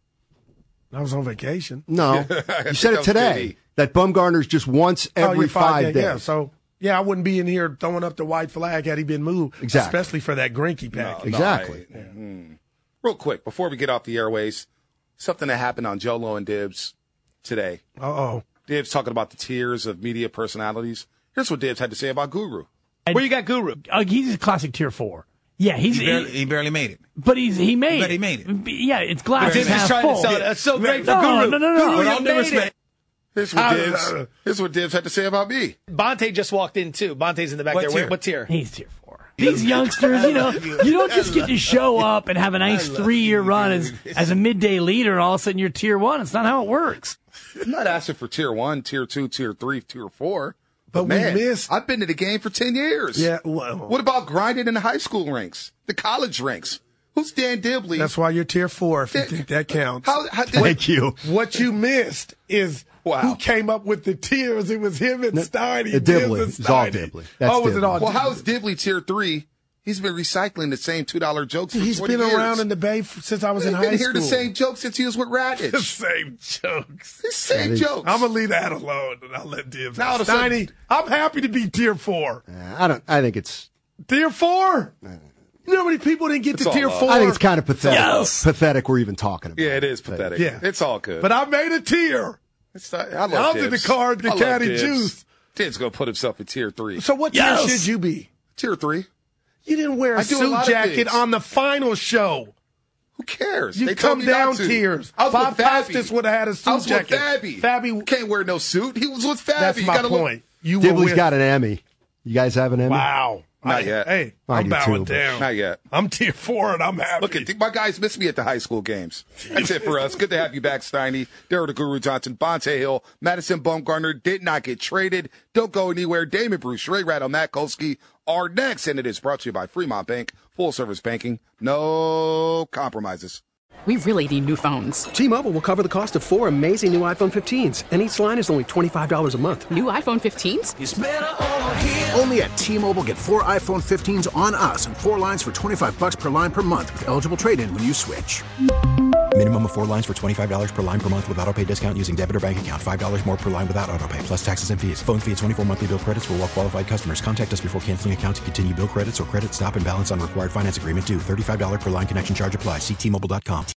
[SPEAKER 4] I was on vacation.
[SPEAKER 6] No, you
[SPEAKER 5] think
[SPEAKER 6] said
[SPEAKER 5] that
[SPEAKER 6] it
[SPEAKER 5] was
[SPEAKER 6] today.
[SPEAKER 5] J D.
[SPEAKER 6] That Bumgarner's just once
[SPEAKER 4] Oh,
[SPEAKER 6] every
[SPEAKER 4] yeah,
[SPEAKER 6] five
[SPEAKER 4] yeah,
[SPEAKER 6] days.
[SPEAKER 4] Yeah, so yeah, I wouldn't be in here throwing up the white flag had he been moved.
[SPEAKER 6] Exactly.
[SPEAKER 4] Especially for that Greinke package.
[SPEAKER 5] No,
[SPEAKER 6] Exactly.
[SPEAKER 5] I- mm. Real quick, before we get off the airways, something that happened on Jolo and Dibs today.
[SPEAKER 4] Uh oh.
[SPEAKER 5] Dibs talking about the tiers of media personalities. Here's what Dibs had to say about Guru.
[SPEAKER 11] Where you got Guru? Uh, he's a classic tier four. Yeah, he's
[SPEAKER 12] he barely, he barely made it.
[SPEAKER 11] But he's he made
[SPEAKER 12] but
[SPEAKER 11] it.
[SPEAKER 12] he made it.
[SPEAKER 11] Yeah, it's glass
[SPEAKER 12] Dibs
[SPEAKER 11] half
[SPEAKER 12] is trying
[SPEAKER 11] full.
[SPEAKER 12] to sell it. That's so great for
[SPEAKER 11] no,
[SPEAKER 12] Guru.
[SPEAKER 11] No, no, no,
[SPEAKER 12] Guru,
[SPEAKER 11] no.
[SPEAKER 12] all due respect.
[SPEAKER 5] Here's what Dibs. Here's what Dibs had to say about me.
[SPEAKER 13] Bonte just walked in too. Bonte's in the back
[SPEAKER 12] what
[SPEAKER 13] there.
[SPEAKER 12] Tier?
[SPEAKER 13] What tier?
[SPEAKER 11] He's tier four. These youngsters, you know, you don't just get to show up and have a nice three-year run as as a midday leader, and all of a sudden you're tier one. It's not how it works.
[SPEAKER 5] I'm not asking for tier one, tier two, tier three, tier four.
[SPEAKER 4] But,
[SPEAKER 5] but man,
[SPEAKER 4] we missed.
[SPEAKER 5] I've been to the game for ten years.
[SPEAKER 4] Yeah. Well,
[SPEAKER 5] what about grinding in the high school ranks, the college ranks? Who's Dan Dibley?
[SPEAKER 4] That's why you're tier four, if you think that counts.
[SPEAKER 5] How, how,
[SPEAKER 6] Thank you.
[SPEAKER 4] What you missed is
[SPEAKER 5] wow.
[SPEAKER 4] who came up with the tiers. It was him and Steiny.
[SPEAKER 6] The Dibley.
[SPEAKER 4] Dibbs and
[SPEAKER 6] It's all
[SPEAKER 4] Steiny.
[SPEAKER 6] Dibley. That's
[SPEAKER 4] oh, was
[SPEAKER 6] Dibley.
[SPEAKER 4] it all
[SPEAKER 5] Well,
[SPEAKER 4] Dibley?
[SPEAKER 5] how's Dibley tier three? He's been recycling the same two dollar jokes for
[SPEAKER 4] He's
[SPEAKER 5] twenty
[SPEAKER 4] been
[SPEAKER 5] years.
[SPEAKER 4] around in the Bay f- since I was
[SPEAKER 5] He's
[SPEAKER 4] in
[SPEAKER 5] been
[SPEAKER 4] high
[SPEAKER 5] here
[SPEAKER 4] school.
[SPEAKER 5] the same jokes since he was with
[SPEAKER 4] The
[SPEAKER 5] Radich.
[SPEAKER 4] same jokes.
[SPEAKER 5] The same
[SPEAKER 6] is-
[SPEAKER 5] jokes.
[SPEAKER 4] I'm gonna leave that alone, and I'll let Dibbs.
[SPEAKER 5] Now all of a
[SPEAKER 4] Steiny,
[SPEAKER 5] sudden-
[SPEAKER 4] I'm happy to be tier four.
[SPEAKER 6] Uh, I don't. I think it's.
[SPEAKER 4] Tier four. You know how many people didn't get
[SPEAKER 5] It's
[SPEAKER 4] to
[SPEAKER 5] all
[SPEAKER 4] tier
[SPEAKER 5] love.
[SPEAKER 4] four?
[SPEAKER 6] I think it's kind of pathetic.
[SPEAKER 11] Yes.
[SPEAKER 6] Pathetic. We're even talking about.
[SPEAKER 5] Yeah, it is pathetic.
[SPEAKER 4] Yeah.
[SPEAKER 5] It's all good.
[SPEAKER 4] But I made a tier.
[SPEAKER 5] It's not, I love
[SPEAKER 4] I was in
[SPEAKER 5] Dibbs.
[SPEAKER 4] the car, the
[SPEAKER 5] I love
[SPEAKER 4] Caddy
[SPEAKER 5] Dibbs.
[SPEAKER 4] Juice.
[SPEAKER 5] Dibbs gonna put himself in tier three.
[SPEAKER 4] So what
[SPEAKER 11] Yes.
[SPEAKER 4] tier should you be?
[SPEAKER 5] Tier three.
[SPEAKER 4] You didn't wear a
[SPEAKER 5] I do a
[SPEAKER 4] suit
[SPEAKER 5] lot of
[SPEAKER 4] jacket
[SPEAKER 5] things.
[SPEAKER 4] on the final show.
[SPEAKER 5] Who cares?
[SPEAKER 4] You
[SPEAKER 5] They told
[SPEAKER 4] come
[SPEAKER 5] me not
[SPEAKER 4] down
[SPEAKER 5] to.
[SPEAKER 4] tiers.
[SPEAKER 5] I was
[SPEAKER 4] Bob
[SPEAKER 5] with Fabby.
[SPEAKER 4] Costas would have had a suit
[SPEAKER 5] I was
[SPEAKER 4] jacket.
[SPEAKER 5] with Fabby.
[SPEAKER 4] Fabby,
[SPEAKER 5] Can't wear no suit. He was with Fabby.
[SPEAKER 4] that's
[SPEAKER 5] You
[SPEAKER 4] my
[SPEAKER 5] gotta look-
[SPEAKER 4] point. You were
[SPEAKER 6] Dibley's
[SPEAKER 4] with,
[SPEAKER 6] got an Emmy. You guys have an Emmy?
[SPEAKER 4] Wow.
[SPEAKER 5] Not
[SPEAKER 4] I-
[SPEAKER 5] yet.
[SPEAKER 4] Hey,
[SPEAKER 6] I
[SPEAKER 4] I'm
[SPEAKER 6] do
[SPEAKER 4] bowing
[SPEAKER 6] too, but-
[SPEAKER 4] down.
[SPEAKER 5] Not yet.
[SPEAKER 4] I'm tier four and I'm happy.
[SPEAKER 5] Look at my guys miss me at the high school games. That's it for us. Good to have you back, Steiny. Daryl the Guru Johnson, Bonte Hill, Madison Bumgarner did not get traded. Don't go anywhere. Damon Bruce, Ray Rattle, Matt Kolsky are next, and it is brought to you by Fremont Bank. Full service banking, no compromises.
[SPEAKER 14] We really need new phones.
[SPEAKER 15] T-Mobile will cover the cost of four amazing new iPhone fifteens, and each line is only twenty-five dollars a month.
[SPEAKER 14] New iPhone fifteens?
[SPEAKER 10] It's better over here.
[SPEAKER 1] Only at T-Mobile, get four iPhone fifteens on us and four lines for twenty-five bucks per line per month with eligible trade-in when you switch.
[SPEAKER 2] Minimum of four lines for twenty-five dollars per line per month with autopay discount using debit or bank account. five dollars more per line without autopay, plus taxes and fees. Phone fee at twenty-four monthly bill credits for well-qualified customers. Contact us before canceling account to continue bill credits or credit stop and balance on required finance agreement due. thirty-five dollars per line connection charge applies. See T Mobile dot com.